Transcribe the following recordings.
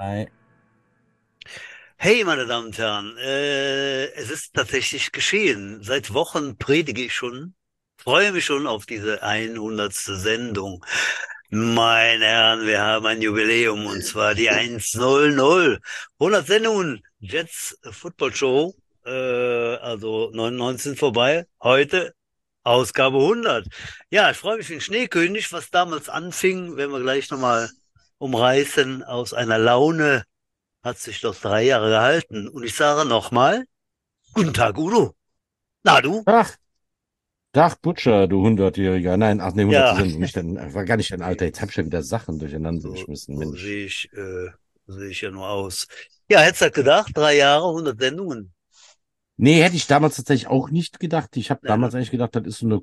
Ei. Hey, meine Damen und Herren, es ist tatsächlich geschehen. Seit Wochen predige ich schon, freue mich schon auf diese 100. Sendung. Meine Herren, wir haben ein Jubiläum und zwar die 100. 100 Sendungen, Jets Football Show, also 99 sind vorbei. Heute Ausgabe 100. Ja, ich freue mich wie ein Schneekönig, was damals anfing, werden wir gleich nochmal umreißen aus einer Laune hat sich das 3 Jahre gehalten. Und ich sage nochmal, guten Tag, Udo. Na du? Ach, Dach Butcher, du Hundertjähriger. Nein, ach nee, 100. Ja, Sendung, nicht dein, war gar nicht dein Alter. Jetzt hab ich schon wieder Sachen durcheinander so, geschmissen, so Mensch. sehe ich ja nur aus. Ja, hättest du gedacht, 3 Jahre, 100 Sendungen. Nee, hätte ich damals tatsächlich auch nicht gedacht. Ich habe Ja, ne? damals eigentlich gedacht, das ist so eine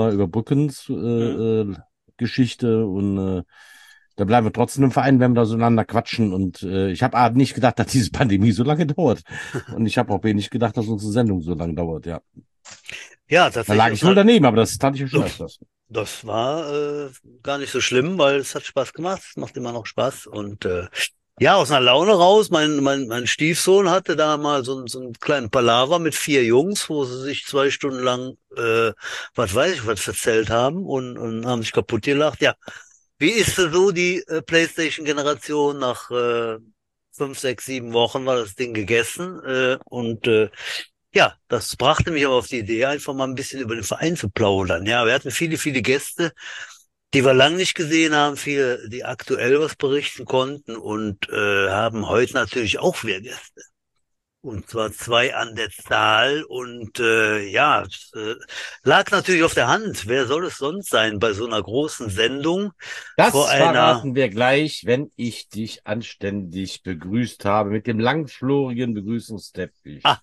Hm. Corona-Überbrückens-Geschichte und da bleiben wir trotzdem im Verein, wenn wir da so einander quatschen. Und ich habe A nicht gedacht, dass diese Pandemie so lange dauert. Und ich habe auch B nicht gedacht, dass unsere Sendung so lange dauert, ja. Ja, Da tatsächlich lag ich wohl daneben, aber das tat ich ja schon Uff, öfters. das war gar nicht so schlimm, weil es hat Spaß gemacht. Es macht immer noch Spaß. Und ja, aus einer Laune raus. Mein Stiefsohn hatte da mal so einen kleinen Palaver mit 4 Jungs, wo sie sich 2 Stunden lang, was weiß ich, was erzählt haben und haben sich kaputt gelacht. Ja, wie ist so die PlayStation-Generation nach 5, 6, 7 Wochen war das Ding gegessen und ja, das brachte mich aber auf die Idee, einfach mal ein bisschen über den Verein zu plaudern. Ja, wir hatten viele, viele Gäste, die wir lang nicht gesehen haben, viele, die aktuell was berichten konnten und haben heute natürlich auch wieder Gäste. Und zwar 2 an der Zahl. Und ja, es lag natürlich auf der Hand. Wer soll es sonst sein bei so einer großen Sendung vor Das einer... verraten wir gleich, wenn ich dich anständig begrüßt habe mit dem langflorigen Ah, Begrüßungsteppich.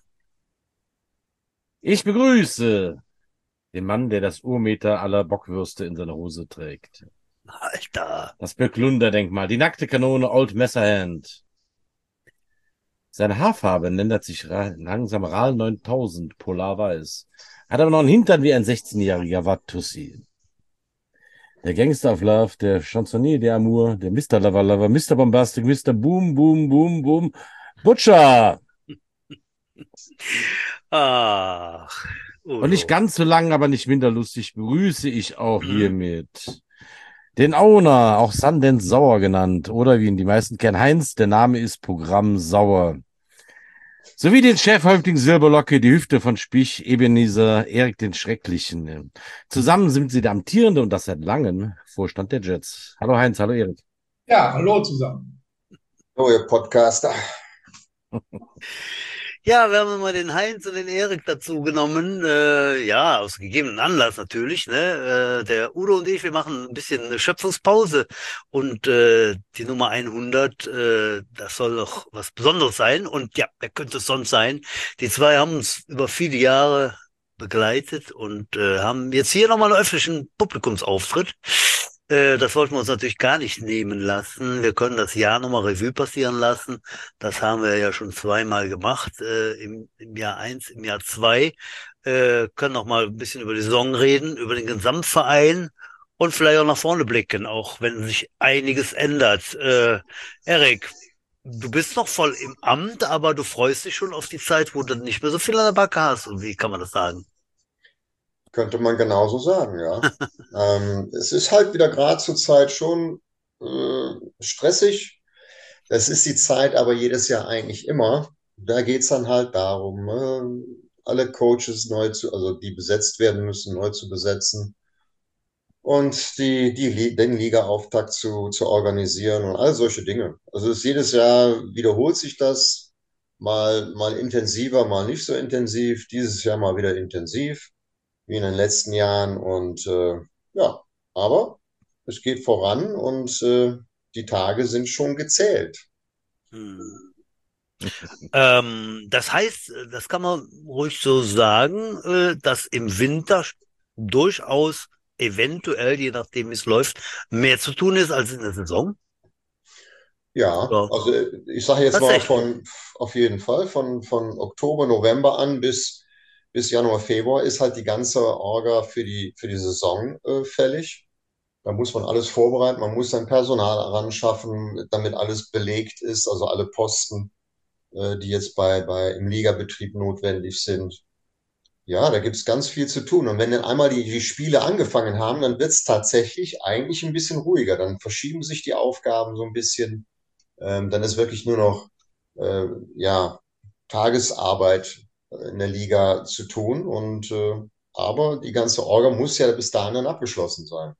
Ich begrüße den Mann, der das Urmeter aller Bockwürste in seiner Hose trägt. Alter. Das Böcklunderdenkmal, die nackte Kanone Old Messerhand. Seine Haarfarbe ändert sich langsam RAL 9000 Polarweiß. Hat aber noch einen Hintern wie ein 16-jähriger Watussi. Der Gangster of Love, der Chansonnier d'Amour, der Mr. Lover Lover, Mr. Bombastic, Mr. Boom, Boom, Boom, Boom. Butcher! Ach, Und nicht Udo. ganz so lang, aber nicht minder lustig begrüße ich auch Mhm. hiermit den Owner, auch Sundance Sauer genannt, oder wie ihn die meisten kennen, Heinz, der Name ist Programm Sauer. Sowie den Chefhäuptling Silberlocke, die Hüfte von Spich, Ebenezer, Erik den Schrecklichen. Zusammen sind sie der amtierende und das seit langem Vorstand der Jets. Hallo Heinz, hallo Erik. Ja, hallo zusammen. So, ihr Podcaster. Ja, wir haben mal den Heinz und den Erik dazu genommen. Ja, aus gegebenen Anlass natürlich. Ne? Der Udo und ich, wir machen ein bisschen eine Schöpfungspause. Und die Nummer 100, das soll doch was Besonderes sein. Und ja, wer könnte es sonst sein? Die zwei haben uns über viele Jahre begleitet und haben jetzt hier nochmal einen öffentlichen Publikumsauftritt. Das wollten wir uns natürlich gar nicht nehmen lassen. Wir können das Jahr nochmal Revue passieren lassen. Das haben wir ja schon zweimal gemacht, im Jahr eins, im Jahr zwei. Können noch mal ein bisschen über die Saison reden, über den Gesamtverein und vielleicht auch nach vorne blicken, auch wenn sich einiges ändert. Erik, du bist noch voll im Amt, aber du freust dich schon auf die Zeit, wo du nicht mehr so viel an der Backe hast. Und wie kann man das sagen? Könnte man genauso sagen, ja. Es ist halt wieder gerade zur Zeit schon stressig. Das ist die Zeit aber jedes Jahr eigentlich immer. Da geht es dann halt darum, alle Coaches neu zu, also die besetzt werden müssen, neu zu besetzen und den Ligaauftakt zu organisieren und all solche Dinge. Also es ist jedes Jahr wiederholt sich das, mal intensiver, mal nicht so intensiv. Dieses Jahr mal wieder intensiv, wie in den letzten Jahren. Und ja, aber es geht voran und die Tage sind schon gezählt. Hm. Das heißt, das kann man ruhig so sagen, dass im Winter durchaus eventuell, je nachdem wie es läuft, mehr zu tun ist als in der Saison. Ja, Oder also ich sage jetzt mal tatsächlich. auf jeden Fall, von Oktober, November an bis Januar, Februar ist halt die ganze Orga für die Saison fällig. Da muss man alles vorbereiten, man muss sein Personal heranschaffen, damit alles belegt ist, also alle Posten, die jetzt im Ligabetrieb notwendig sind. Ja, da gibt's ganz viel zu tun. Und wenn dann einmal die Spiele angefangen haben, dann wird's tatsächlich eigentlich ein bisschen ruhiger. Dann verschieben sich die Aufgaben so ein bisschen. Dann ist wirklich nur noch ja, Tagesarbeit in der Liga zu tun. Aber die ganze Orga muss ja bis dahin dann abgeschlossen sein.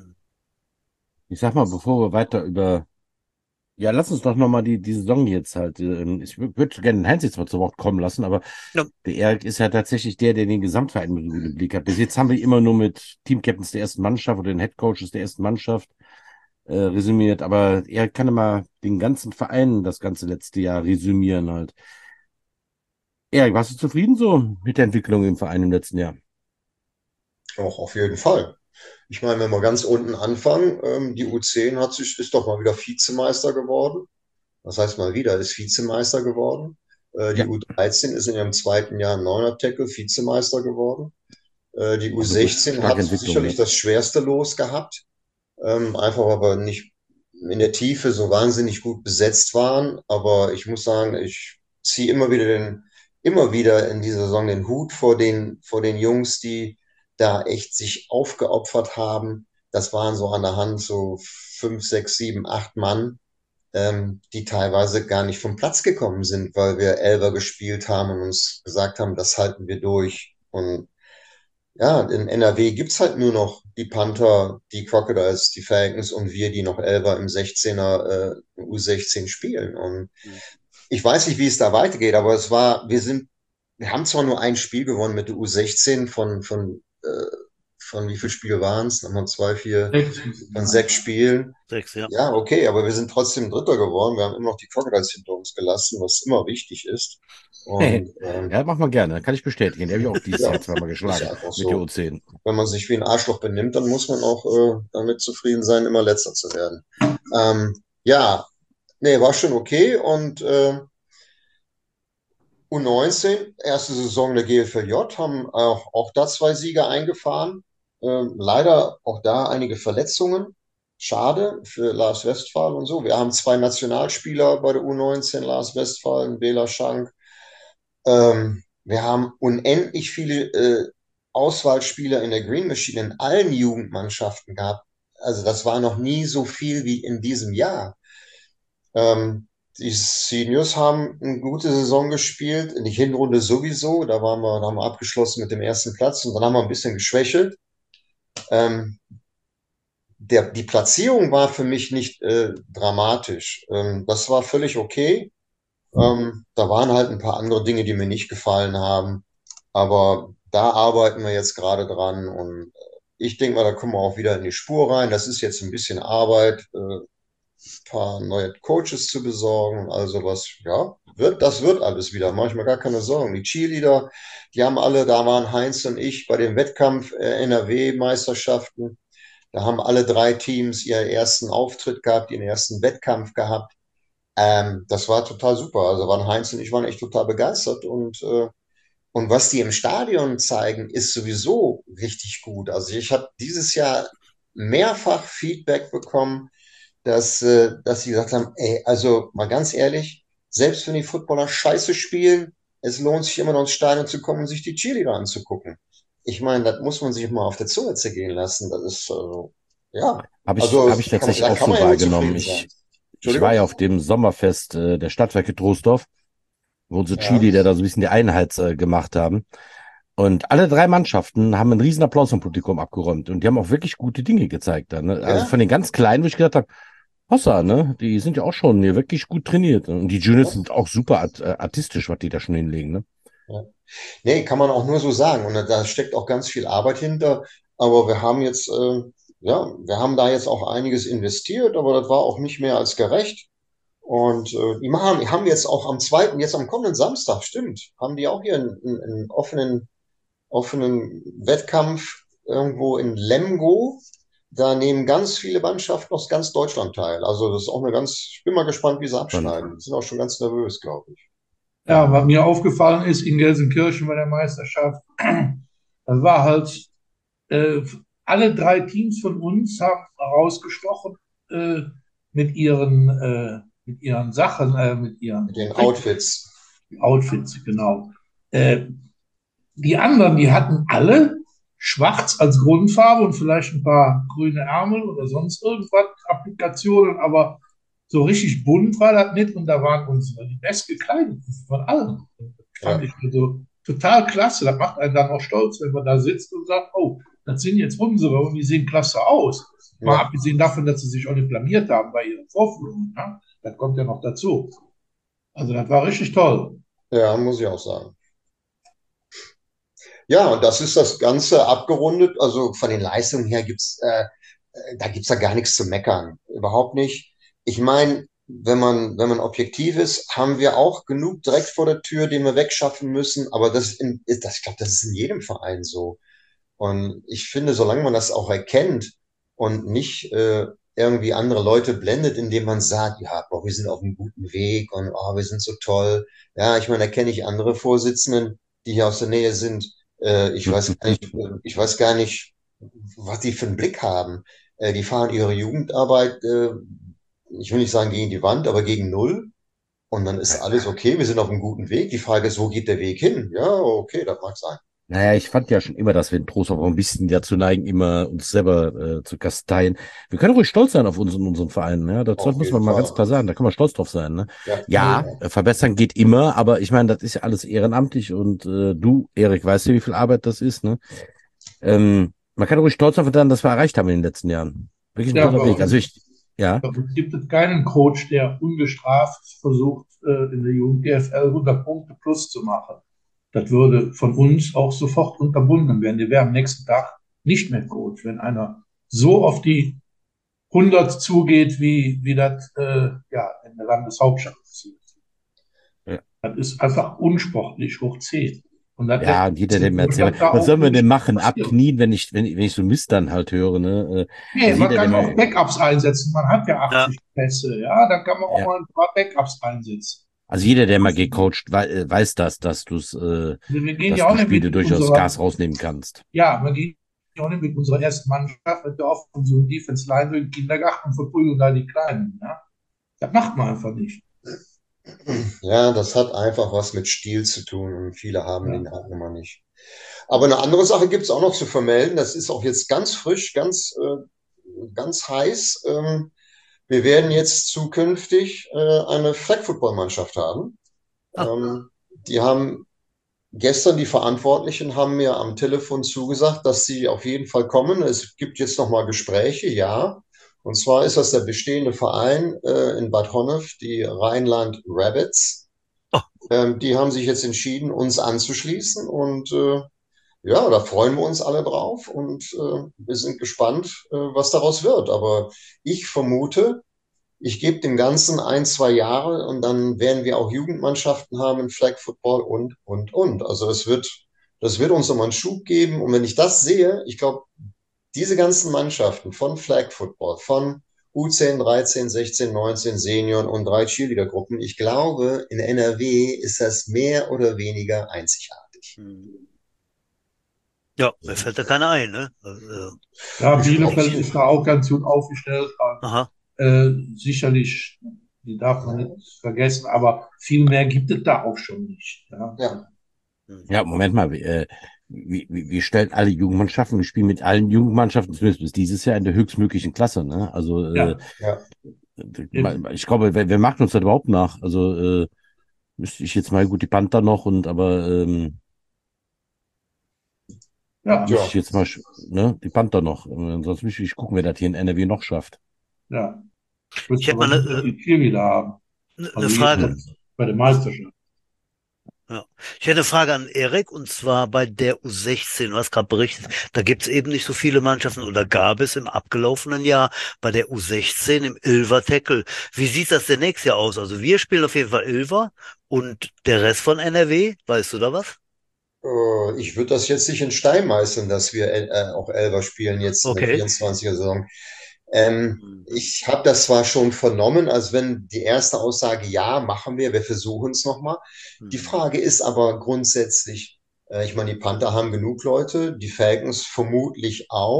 Ich sag mal, bevor wir weiter über, ja, lass uns doch nochmal die Saison jetzt halt, ich würde gerne den Heinz jetzt mal zu Wort kommen lassen, aber Ja. der Erik ist ja tatsächlich der den Gesamtverein mit im Blick hat. Bis jetzt haben wir immer nur mit Teamcaptains der ersten Mannschaft oder den Headcoaches der ersten Mannschaft resümiert, aber er kann immer den ganzen Verein das ganze letzte Jahr resümieren halt. Erik, warst du zufrieden so mit der Entwicklung im Verein im letzten Jahr? Auch auf jeden Fall. Ich meine, wenn wir ganz unten anfangen, die U10 ist doch mal wieder Vizemeister geworden. Das heißt mal wieder, ist Vizemeister geworden. Die Ja, U13 ist in ihrem zweiten Jahr im Neuner-Tackle Vizemeister geworden. Die also gut, U16 starke hat Entwicklung, sicherlich ne? das schwerste Los gehabt, einfach weil wir nicht in der Tiefe so wahnsinnig gut besetzt waren. Aber ich muss sagen, ich ziehe immer wieder in dieser Saison den Hut vor den Jungs, die da echt sich aufgeopfert haben. Das waren so an der Hand so 5, 6, 7, 8 Mann, die teilweise gar nicht vom Platz gekommen sind, weil wir Elfer gespielt haben und uns gesagt haben, das halten wir durch. Und ja, in NRW gibt's halt nur noch die Panther, die Crocodiles, die Falcons und wir, die noch Elfer im 16er U16 spielen. Und ich weiß nicht, wie es da weitergeht, aber wir haben zwar nur ein Spiel gewonnen mit der U16 von wie viele Spiele waren es? Nochmal zwei, vier, von 6 Spielen. 6, ja. Ja, okay, aber wir sind trotzdem Dritter geworden. Wir haben immer noch die Crocodiles hinter uns gelassen, was immer wichtig ist. Und Ja, mach mal gerne, kann ich bestätigen. Der habe ich auch dieses ja, Jahr zweimal ist geschlagen einfach mit der so. U10. Wenn man sich wie ein Arschloch benimmt, dann muss man auch damit zufrieden sein, immer Letzter zu werden. Ja, nee, war schon okay. Und U19, erste Saison der GFLJ, haben auch da 2 Siege eingefahren. Leider auch da einige Verletzungen. Schade für Lars Westphal und so. Wir haben 2 Nationalspieler bei der U19, Lars Westphal und Bela Schank. Wir haben unendlich viele Auswahlspieler in der Green Machine in allen Jugendmannschaften gehabt. Also das war noch nie so viel wie in diesem Jahr. Die Seniors haben eine gute Saison gespielt, in die Hinrunde sowieso. Da haben wir abgeschlossen mit dem ersten Platz und dann haben wir ein bisschen geschwächelt. Ähm, die Platzierung war für mich nicht dramatisch. Das war völlig okay. Da waren halt ein paar andere Dinge, die mir nicht gefallen haben. Aber da arbeiten wir jetzt gerade dran und ich denke mal, da kommen wir auch wieder in die Spur rein. Das ist jetzt ein bisschen Arbeit, paar neue Coaches zu besorgen und all sowas. Ja, das wird alles wieder. Mache ich mir gar keine Sorgen. Die Cheerleader, die haben alle, da waren Heinz und ich bei dem Wettkampf NRW-Meisterschaften. Da haben alle 3 Teams ihren ersten Auftritt gehabt, ihren ersten Wettkampf gehabt. Das war total super. Also waren Heinz und ich waren echt total begeistert und was die im Stadion zeigen, ist sowieso richtig gut. Also ich habe dieses Jahr mehrfach Feedback bekommen, dass sie gesagt haben, ey, also mal ganz ehrlich, selbst wenn die Footballer scheiße spielen, es lohnt sich immer noch ins Stadion zu kommen und sich die Cheerleader anzugucken. Ich meine, das muss man sich mal auf der Zunge zergehen lassen. Das ist, ja, Hab also ich tatsächlich da auch kann so man ja nur wahrgenommen. zufrieden sein. Ich war Entschuldigung? ja auf dem Sommerfest der Stadtwerke Troisdorf, wo unsere Ja, Cheerleader da so ein bisschen die Einheit gemacht haben. Und alle 3 Mannschaften haben einen riesen Applaus vom Publikum abgeräumt. Und die haben auch wirklich gute Dinge gezeigt. Dann, ne? Also ja, von den ganz Kleinen, wo ich gedacht habe, Hossa, ne? Die sind ja auch schon hier wirklich gut trainiert. Und die Juniors ja, sind auch super artistisch, was die da schon hinlegen, ne? ja. Nee, kann man auch nur so sagen. Und da steckt auch ganz viel Arbeit hinter. Aber wir haben jetzt, ja, wir haben da jetzt auch einiges investiert, aber das war auch nicht mehr als gerecht. Und haben jetzt auch jetzt am kommenden Samstag, stimmt, haben die auch hier einen offenen Wettkampf irgendwo in Lemgo. Da nehmen ganz viele Mannschaften aus ganz Deutschland teil. Also das ist auch ich bin mal gespannt, wie sie Und abschneiden. Die sind auch schon ganz nervös, glaube ich. Ja, was mir aufgefallen ist in Gelsenkirchen bei der Meisterschaft, das war halt äh, alle 3 Teams von uns haben herausgestochen äh, mit ihren Sachen, mit Mit ihren den Outfits. Outfits, genau. Äh, Die anderen, die hatten alle schwarz als Grundfarbe und vielleicht ein paar grüne Ärmel oder sonst irgendwas, Applikationen, aber so richtig bunt war das nicht und da waren unsere die bestgekleideten von allen. Das fand Ja, ich also total klasse. Das macht einen dann auch stolz, wenn man da sitzt und sagt, oh, das sind jetzt unsere und die sehen klasse aus. Mal ja, abgesehen davon, dass sie sich auch nicht blamiert haben bei ihren Vorführungen. Ja? Das kommt ja noch dazu. Also das war richtig toll. ja, muss ich auch sagen. Ja, und das ist das Ganze abgerundet. Also von den Leistungen her da gibt's ja gar nichts zu meckern. Überhaupt nicht. Ich meine, wenn man objektiv ist, haben wir auch genug Dreck vor der Tür, den wir wegschaffen müssen. Aber ich glaube, das ist in jedem Verein so. Und ich finde, solange man das auch erkennt und nicht irgendwie andere Leute blendet, indem man sagt, ja, boah, wir sind auf einem guten Weg und oh, wir sind so toll. Ja, ich meine, da kenne ich andere Vorsitzenden, die hier aus der Nähe sind. Ich weiß gar nicht, was die für einen Blick haben. Die fahren ihre Jugendarbeit, ich will nicht sagen gegen die Wand, aber gegen Null. Und dann ist alles okay, wir sind auf einem guten Weg. Die Frage ist, wo geht der Weg hin? Ja, okay, das mag sein. Naja, ich fand ja schon immer, dass wir in Trost auch ein bisschen dazu neigen, immer uns selber zu kasteien. Wir können ruhig stolz sein auf unseren Verein, ja. Das Auf muss man jeden mal ganz Fall. klar sagen. Da kann man stolz drauf sein, ne? Ja, Ja, verbessern geht immer, aber ich meine, das ist ja alles ehrenamtlich und du, Erik, weißt du, wie viel Arbeit das ist, ne? Man kann ruhig stolz darauf sein, dass wir erreicht haben in den letzten Jahren. Wirklich ein Ja, toller Weg. Also ja. bei uns gibt es keinen Coach, der ungestraft versucht, in der Jugend GFL 100 Punkte plus zu machen. Das würde von uns auch sofort unterbunden werden. Die wären am nächsten Tag nicht mehr Coach, wenn einer so auf die 100 zugeht, wie das ja, in der Landeshauptstadt passiert. Ja. Das ist einfach unsportlich hoch 10. Und das Ja, lässt und jeder, der mir erzählt, da was auch sollen wir denn nicht machen? passieren. Abknien, wenn ich so Mist dann halt höre, ne? Nee, Also man jeder, der kann auch mir, Backups einsetzen. Man hat ja Ja, 80 Pässe, ja, dann kann man auch ja, mal ein paar Backups einsetzen. also jeder, der mal gecoacht, weiß das, Also wir gehen dass ja du auch nicht Spiele mit durchaus Gas unserer, rausnehmen kannst. ja, wir gehen ja auch nicht mit unserer ersten Mannschaft, wenn wir auf unsere Defense Line durch den Kindergarten und verprügeln da die Kleinen, ja. Das macht man einfach nicht. ja, das hat einfach was mit Stil zu tun und viele haben Ja. den halt nun mal nicht. Aber eine andere Sache gibt es auch noch zu vermelden. Das ist auch jetzt ganz frisch, ganz heiß. Wir werden jetzt zukünftig eine Flag-Football-Mannschaft haben. ah, Die haben gestern, die Verantwortlichen haben mir am Telefon zugesagt, dass sie auf jeden Fall kommen. Es gibt jetzt noch mal Gespräche, ja. Und zwar ist das der bestehende Verein in Bad Honnef, die Rheinland Rabbits. oh, Die haben sich jetzt entschieden, uns anzuschließen und ja, da freuen wir uns alle drauf und wir sind gespannt, was daraus wird. Aber ich vermute, ich gebe dem Ganzen 1, 2 Jahre und dann werden wir auch Jugendmannschaften haben in Flag Football und. Also das wird uns nochmal einen Schub geben. Und wenn ich das sehe, ich glaube, diese ganzen Mannschaften von Flag Football, von U10, 13, 16, 19 Senioren und 3 Cheerleader-Gruppen, ich glaube, in NRW ist das mehr oder weniger einzigartig. hm. Ja, mir fällt da keiner ein, ne? Ja, Ich glaube, Bielefeld ist da auch ganz gut aufgestellt. Aha. Sicherlich, die darf man nicht vergessen, aber viel mehr gibt es da auch schon nicht. Ja. ja, Hm. Ja, Moment mal, wir stellen alle Jugendmannschaften, wir spielen mit allen Jugendmannschaften, zumindest bis dieses Jahr in der höchstmöglichen Klasse, ne? Also Ja, ja, ich glaube, wer macht uns das überhaupt nach? Also müsste ich jetzt mal gut die Panther noch aber ja, müsste ich ja. jetzt mal ne, die Panther noch. Sonst müsste ich gucken, wer das hier in NRW noch schafft. ja. Ich Müsste hätte mal man nicht die Cheerleader haben. eine Also Frage. jedenfalls bei der Meisterschaft. Ja. Ich hätte eine Frage an Erik, und zwar bei der U16. Du hast gerade berichtet, da gibt es eben nicht so viele Mannschaften oder gab es im abgelaufenen Jahr bei der U16 im Ilver Tackle. Wie sieht das denn nächstes Jahr aus? Also wir spielen auf jeden Fall Ilver und der Rest von NRW, weißt du da was? Ich würde das jetzt nicht in Stein meißeln, dass wir auch Elfer spielen jetzt in der Okay. 24er Saison. Mhm. Ich habe das zwar schon vernommen, als wenn die erste Aussage, ja, machen wir versuchen es nochmal. Die Mhm. Frage ist aber grundsätzlich, ich meine, die Panther haben genug Leute, die Falcons vermutlich auch.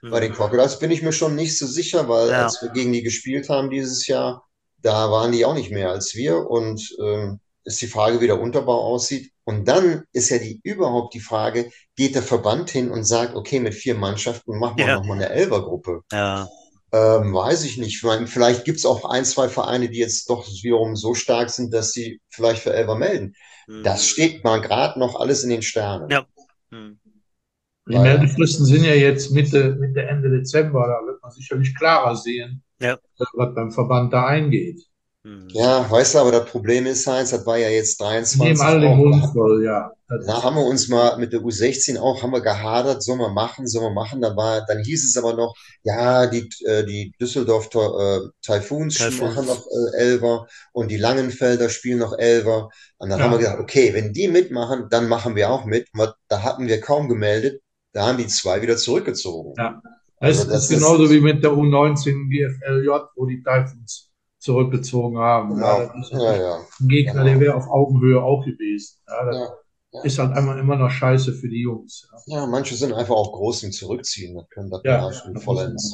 Bei den Crocodiles bin ich mir schon nicht so sicher, weil Ja. als wir gegen die gespielt haben dieses Jahr, da waren die auch nicht mehr als wir und ist die Frage, wie der Unterbau aussieht. Und dann ist ja überhaupt die Frage, geht der Verband hin und sagt, okay, mit 4 Mannschaften machen wir Ja. nochmal eine Elfergruppe. Ja. Weiß ich nicht. Ich meine, vielleicht gibt es auch ein, zwei Vereine, die jetzt doch wiederum so stark sind, dass sie vielleicht für Elfer melden. Das steht mal gerade noch alles in den Sternen. Ja. Hm. Die Meldefristen sind ja jetzt Mitte Ende Dezember, da wird man sicherlich klarer sehen, Ja. was beim Verband da eingeht. Ja, weißt du, aber das Problem ist, Heinz, das war ja jetzt Die 23 nehmen alle den auch. Mund voll, ja. Da haben wir uns mal mit der U16 auch, haben wir gehadert, sollen wir machen. Dann hieß es aber noch, ja, die Düsseldorf Typhoons machen noch Elfer und die Langenfelder spielen noch Elfer. Und dann haben wir gesagt, okay, wenn die mitmachen, dann machen wir auch mit. Da hatten wir kaum gemeldet, da haben die 2 wieder zurückgezogen. Ja. Also Das ist genauso wie mit der U19 GFLJ, wo die Typhoons zurückgezogen haben. Genau. Ja, das ist ein Gegner, der wäre auf Augenhöhe auch gewesen. Ja, das ist halt einfach immer noch scheiße für die Jungs. Ja, manche sind einfach auch groß im Zurückziehen. Das können das beherrschen vollends.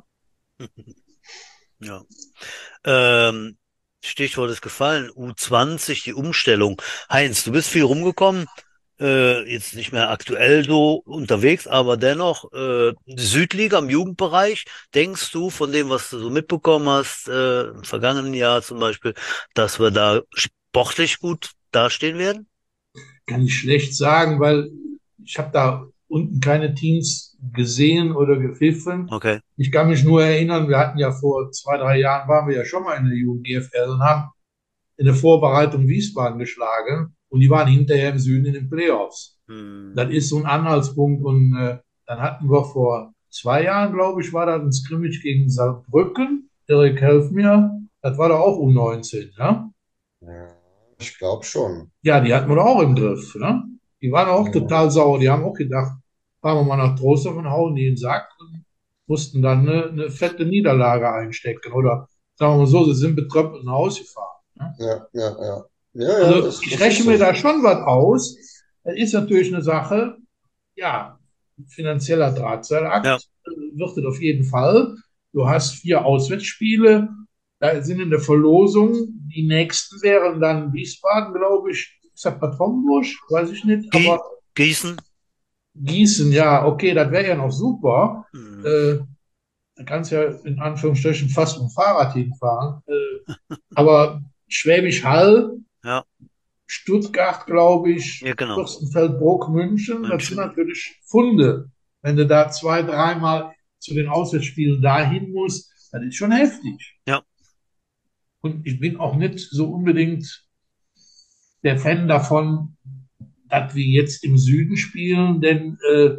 Stichwort ist gefallen, U20, die Umstellung. Heinz, du bist viel rumgekommen, jetzt nicht mehr aktuell so unterwegs, aber dennoch, die Südliga im Jugendbereich, denkst du von dem, was du so mitbekommen hast, im vergangenen Jahr zum Beispiel, dass wir da sportlich gut dastehen werden? Kann ich schlecht sagen, weil ich habe da unten keine Teams gesehen oder gepfiffen. Okay. Ich kann mich nur erinnern, wir hatten ja vor 2, 3 Jahren, waren wir ja schon mal in der Jugend GFL und haben in der Vorbereitung Wiesbaden geschlagen und die waren hinterher im Süden in den Playoffs. Das ist so ein Anhaltspunkt und dann hatten wir vor 2 Jahren, glaube ich, war das ein Scrimmage gegen Saarbrücken. Erik, helf mir. Das war doch auch U19, ja? Ja, ich glaube schon. Ja, die hatten wir doch auch im Griff, ne? Die waren auch total sauer. Die haben auch gedacht, fahren wir mal nach Trostorf und hauen die in den Sack und mussten dann eine fette Niederlage einstecken. Oder sagen wir mal so, sie sind betröppelt nach Hause gefahren. Ne? Ja, also ich rechne mir da schon was aus. Das ist natürlich eine Sache, ja, finanzieller Drahtseilakt wird es auf jeden Fall. Du hast 4 Auswärtsspiele, da sind in der Verlosung, die nächsten wären dann Wiesbaden, glaube ich, ist das Bad Homburg? Weiß ich nicht. Aber Gießen? Gießen, ja, okay, das wäre ja noch super. Da kannst du ja in Anführungsstrichen fast mit dem Fahrrad hinfahren. Aber Schwäbisch Hall, Stuttgart, glaube ich, genau. Fürstenfeldbruck, München, das sind natürlich Funde. Wenn du da 2, 3 Mal zu den Auswärtsspielen dahin musst, das ist schon heftig. Ja. Und ich bin auch nicht so unbedingt der Fan davon, dass wir jetzt im Süden spielen, denn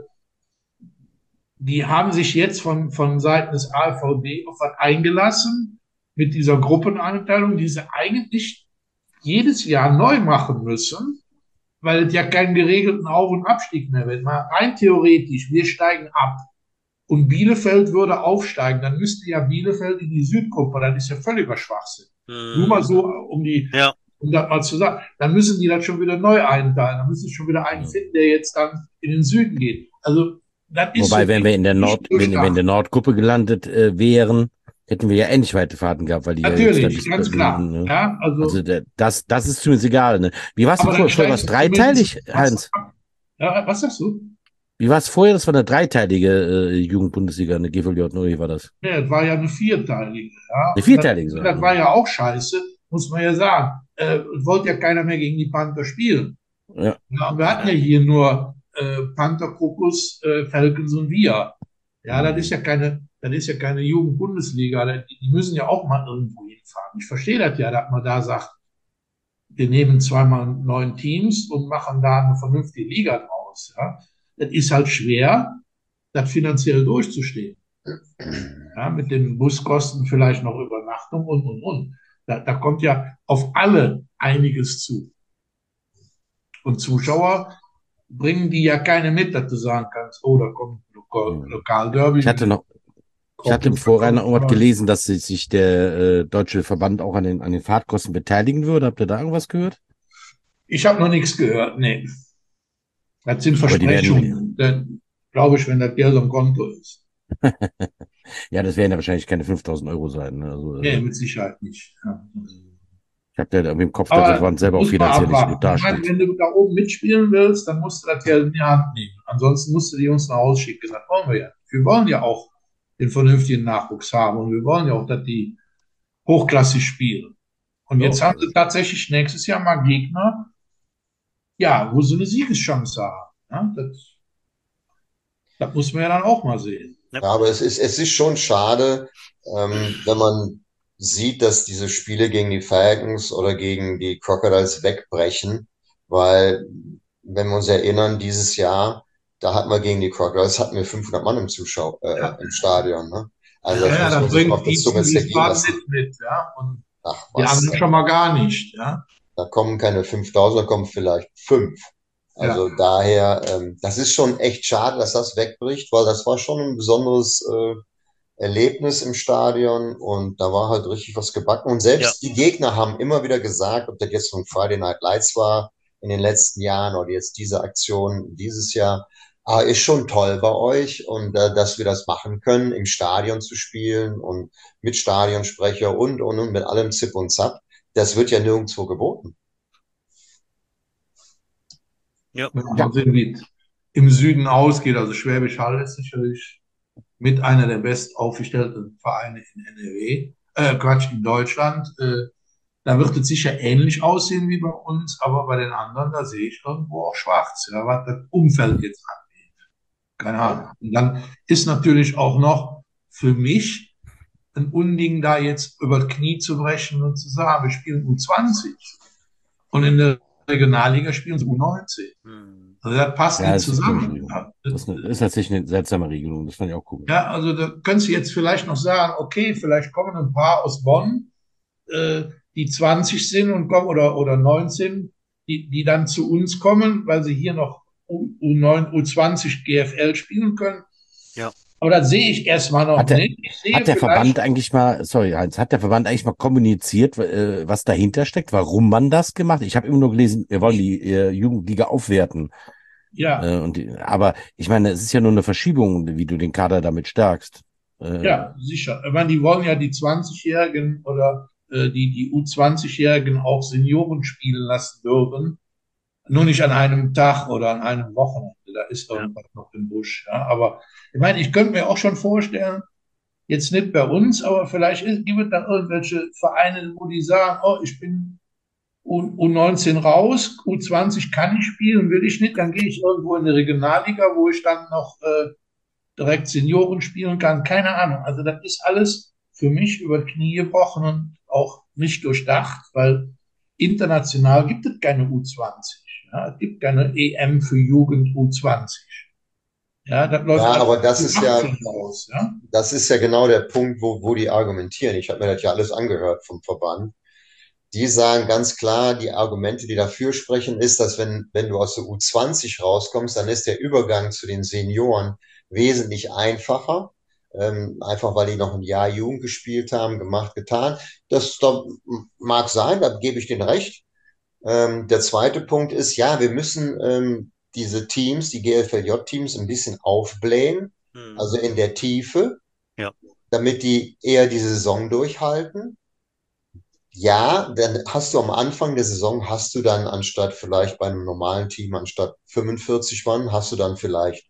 die haben sich jetzt von Seiten des AVD auf was eingelassen mit dieser Gruppeneinteilung, die sie eigentlich jedes Jahr neu machen müssen, weil es ja keinen geregelten Auf- und Abstieg mehr wird. Mal rein theoretisch, wir steigen ab und Bielefeld würde aufsteigen, dann müsste ja Bielefeld in die Südgruppe, das ist ja völliger Schwachsinn. Nur mal so, um das mal zu sagen, dann müssen die das schon wieder neu einteilen, dann müssen sie schon wieder einen finden, der jetzt dann in den Süden geht. Also das ist Wobei, so, wenn wir in der wenn wir in der Nordgruppe gelandet wären, hätten wir ja ähnlich weite Fahrten gehabt, weil die natürlich, ganz klar. Ne? Ja, also das ist zumindest egal. Ne? Wie war es vorher? Was dreiteilig, Heinz? Ja, was sagst du? Wie war es vorher? Das war eine dreiteilige Jugendbundesliga, eine GVJ, oder wie war das? Ja, das war ja eine vierteilige. Ja. Eine vierteilige, so. Das war ja auch scheiße, muss man ja sagen. Wollte ja keiner mehr gegen die Panther spielen. Ja. Ja, wir hatten ja hier nur Panther, Krokus, Falcons und wir. Ja, das ist ja keine Jugendbundesliga. Die müssen ja auch mal irgendwo hinfahren. Ich verstehe das ja, dass man da sagt, wir nehmen 2 mal 9 Teams und machen da eine vernünftige Liga draus. Ja. Das ist halt schwer, das finanziell durchzustehen. Ja, mit den Buskosten vielleicht noch Übernachtung und. Da kommt ja auf alle einiges zu. Und Zuschauer bringen die ja keine mit, dass du sagen kannst, oh, da kommt Lokalderby. Ich hatte im Vorrein irgendwas gelesen, dass sich der deutsche Verband auch an den Fahrtkosten beteiligen würde. Habt ihr da irgendwas gehört? Ich habe noch nichts gehört, nee. Das sind Versprechungen. Glaube ich, wenn das Geld am Konto ist. Ja, das werden ja wahrscheinlich keine 5.000 € sein. Ne? Also, Nee, mit Sicherheit nicht. Ja. ich habe da irgendwie im Kopf, dass der Aber Verband selber auch muss man finanziell nicht so gut abwarten. Ich meine, dasteht. wenn du da oben mitspielen willst, dann musst du das Geld in die Hand nehmen. Ansonsten musst du die Jungs nach Hause schicken. Das wollen wir ja. Wir wollen ja auch den vernünftigen Nachwuchs haben und wir wollen ja auch, dass die hochklassig spielen. Und Ja, jetzt haben sie tatsächlich nächstes Jahr mal Gegner, ja, wo sie eine Siegeschance haben. Ja, das muss man ja dann auch mal sehen. Ja, aber es ist schon schade, wenn man sieht, dass diese Spiele gegen die Falcons oder gegen die Crocodiles wegbrechen, weil, wenn wir uns erinnern, dieses Jahr, da hatten wir gegen die Crocodiles, hatten wir 500 Mann Ja, im Stadion, ne? Also ja, das ja, muss das man sich mal bringt auf der Zunge zergehen Wiesbaden lassen. nicht mit, ja, und Ach die was, anderen schon mal gar nicht, ja. da kommen keine 5.000, da kommen vielleicht 5. Ja, Also daher, das ist schon echt schade, dass das wegbricht, weil das war schon ein besonderes Erlebnis im Stadion und da war halt richtig was gebacken. Und Ja, selbst die Gegner haben immer wieder gesagt, ob das jetzt von Friday Night Lights war in den letzten Jahren oder jetzt diese Aktion dieses Jahr, ist schon toll bei euch und dass wir das machen können, im Stadion zu spielen und mit Stadionsprecher und mit allem Zip und Zap. Das wird ja nirgendwo geboten. ja, wenn ja, man sehen, wie es im Süden ausgeht. Also Schwäbisch Hall ist sicherlich mit einer der best aufgestellten Vereine in NRW, Quatsch, in Deutschland. Da wird es sicher ähnlich aussehen wie bei uns, aber bei den anderen, da sehe ich irgendwo auch schwarz, ja, was das Umfeld jetzt angeht. Keine Ahnung. Und dann ist natürlich auch noch für mich ein Unding, da jetzt über das Knie zu brechen und zu sagen, wir spielen U20 und in der Regionalliga spielen sie U19. hm, Also das passt ja, nicht das ist eine komische zusammen. Regelung. Ja, Ist tatsächlich eine seltsame Regelung. Das fand ich auch komisch. ja, also da könntest du jetzt vielleicht noch sagen, okay, vielleicht kommen ein paar aus Bonn, äh, die 20 sind und kommen oder 19, die dann zu uns kommen, weil sie hier noch U9, U20 GFL spielen können. ja. Aber das sehe ich erstmal noch Hat der, nicht. Ich sehe hat der vielleicht, Verband eigentlich mal, sorry, Heinz, hat der Verband eigentlich mal kommuniziert, was dahinter steckt, warum man das gemacht hat? Ich habe immer nur gelesen, wir wollen die Jugendliga aufwerten. ja, Aber ich meine, es ist ja nur eine Verschiebung, wie du den Kader damit stärkst. Äh, ja, sicher. Ich meine, die wollen ja die 20-Jährigen oder die U20-Jährigen auch Senioren spielen lassen dürfen. Nur nicht an einem Tag oder an einem Wochenende. Da ist Ja, irgendwas noch im Busch. Ja. Aber ich meine, ich könnte mir auch schon vorstellen, jetzt nicht bei uns, aber vielleicht gibt es dann irgendwelche Vereine, wo die sagen, oh, ich bin U19 raus, U20 kann ich spielen, will ich nicht, dann gehe ich irgendwo in die Regionalliga, wo ich dann noch direkt Senioren spielen kann. Keine Ahnung. Also das ist alles für mich über die Knie gebrochen und auch nicht durchdacht, weil international gibt es keine U20. Ja, es gibt keine EM für Jugend U20. Ja, das läuft Ja, alles aber für 18 aus. Ja, das ist ja genau der Punkt, wo die argumentieren. Ich habe mir das ja alles angehört vom Verband. Die sagen ganz klar, die Argumente, die dafür sprechen, ist, dass wenn du aus der U20 rauskommst, dann ist der Übergang zu den Senioren wesentlich einfacher. Einfach weil die noch ein Jahr Jugend gespielt haben, gemacht, getan. Das mag sein, da gebe ich denen recht. Der zweite Punkt ist, ja, wir müssen diese Teams, die GFLJ-Teams, ein bisschen aufblähen, hm, also in der Tiefe, ja, damit die eher die Saison durchhalten. Ja, dann hast du am Anfang der Saison, hast du dann anstatt vielleicht bei einem normalen Team, anstatt 45 Mann, hast du dann vielleicht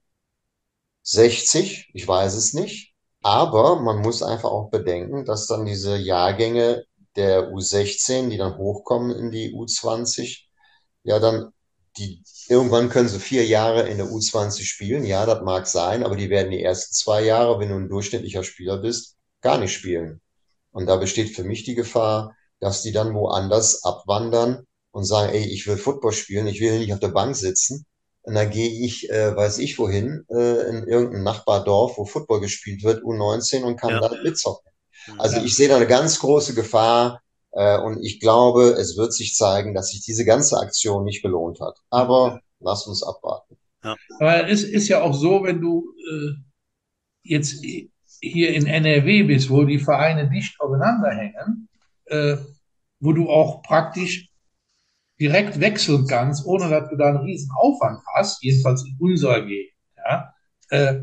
60, ich weiß es nicht. Aber man muss einfach auch bedenken, dass dann diese Jahrgänge der U16, die dann hochkommen in die U20, ja dann, die, irgendwann können sie 4 Jahre in der U20 spielen. Ja, das mag sein, aber die werden die ersten 2 Jahre, wenn du ein durchschnittlicher Spieler bist, gar nicht spielen. Und da besteht für mich die Gefahr, dass die dann woanders abwandern und sagen, ey, ich will Football spielen, ich will nicht auf der Bank sitzen. Und dann gehe ich, weiß ich wohin, in irgendein Nachbardorf, wo Football gespielt wird, U19 und kann ja, da mitzocken. hm, Also ja. ich sehe da eine ganz große Gefahr, und ich glaube, es wird sich zeigen, dass sich diese ganze Aktion nicht gelohnt hat. Aber lass uns abwarten. ja, Aber es ist ja auch so, wenn du jetzt hier in NRW bist, wo die Vereine dicht aufeinander hängen, äh, wo du auch praktisch direkt wechseln kannst, ohne dass du da einen riesen Aufwand hast, jedenfalls in unserer Gegend, ja, äh,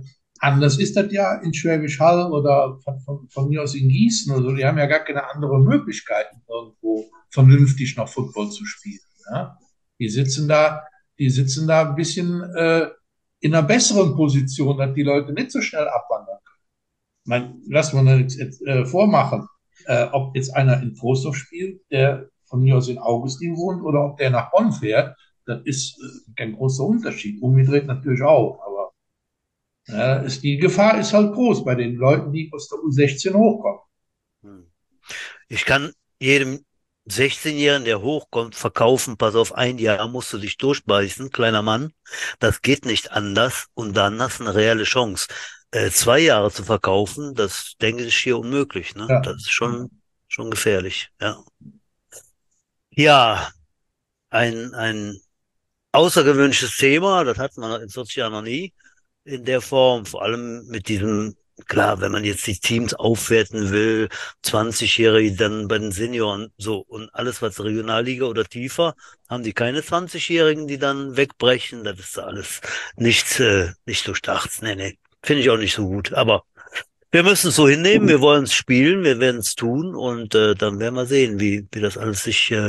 anders ist das ja in Schwäbisch Hall oder von mir aus in Gießen oder so. Die haben ja gar keine anderen Möglichkeiten, irgendwo vernünftig noch Football zu spielen. Ja? Die sitzen da, die sitzen da ein bisschen in einer besseren Position, dass die Leute nicht so schnell abwandern können. Lassen wir uns jetzt vormachen, ob jetzt einer in Trostorf spielt, der von mir aus in Augustin wohnt, oder ob der nach Bonn fährt, das ist kein großer Unterschied. Umgedreht natürlich auch, aber die Gefahr ist halt groß bei den Leuten, die aus der U16 hochkommen. Ich kann jedem 16-Jährigen, der hochkommt, verkaufen, pass auf, 1 Jahr musst du dich durchbeißen, kleiner Mann. Das geht nicht anders und dann hast du eine reelle Chance. 2 Jahre zu verkaufen, das denke ich hier unmöglich, ne? Ja. Das ist schon gefährlich, ja. Ja, ein außergewöhnliches Thema, das hatten wir in 40 Jahren noch nie in der Form, vor allem mit diesem, klar, wenn man jetzt die Teams aufwerten will, 20-Jährige dann bei den Senioren, so, und alles was Regionalliga oder tiefer, haben die keine 20-Jährigen, die dann wegbrechen, das ist alles nicht durchdacht, nee, finde ich auch nicht so gut, aber wir müssen es so hinnehmen, wir wollen es spielen, wir werden es tun und dann werden wir sehen, wie das alles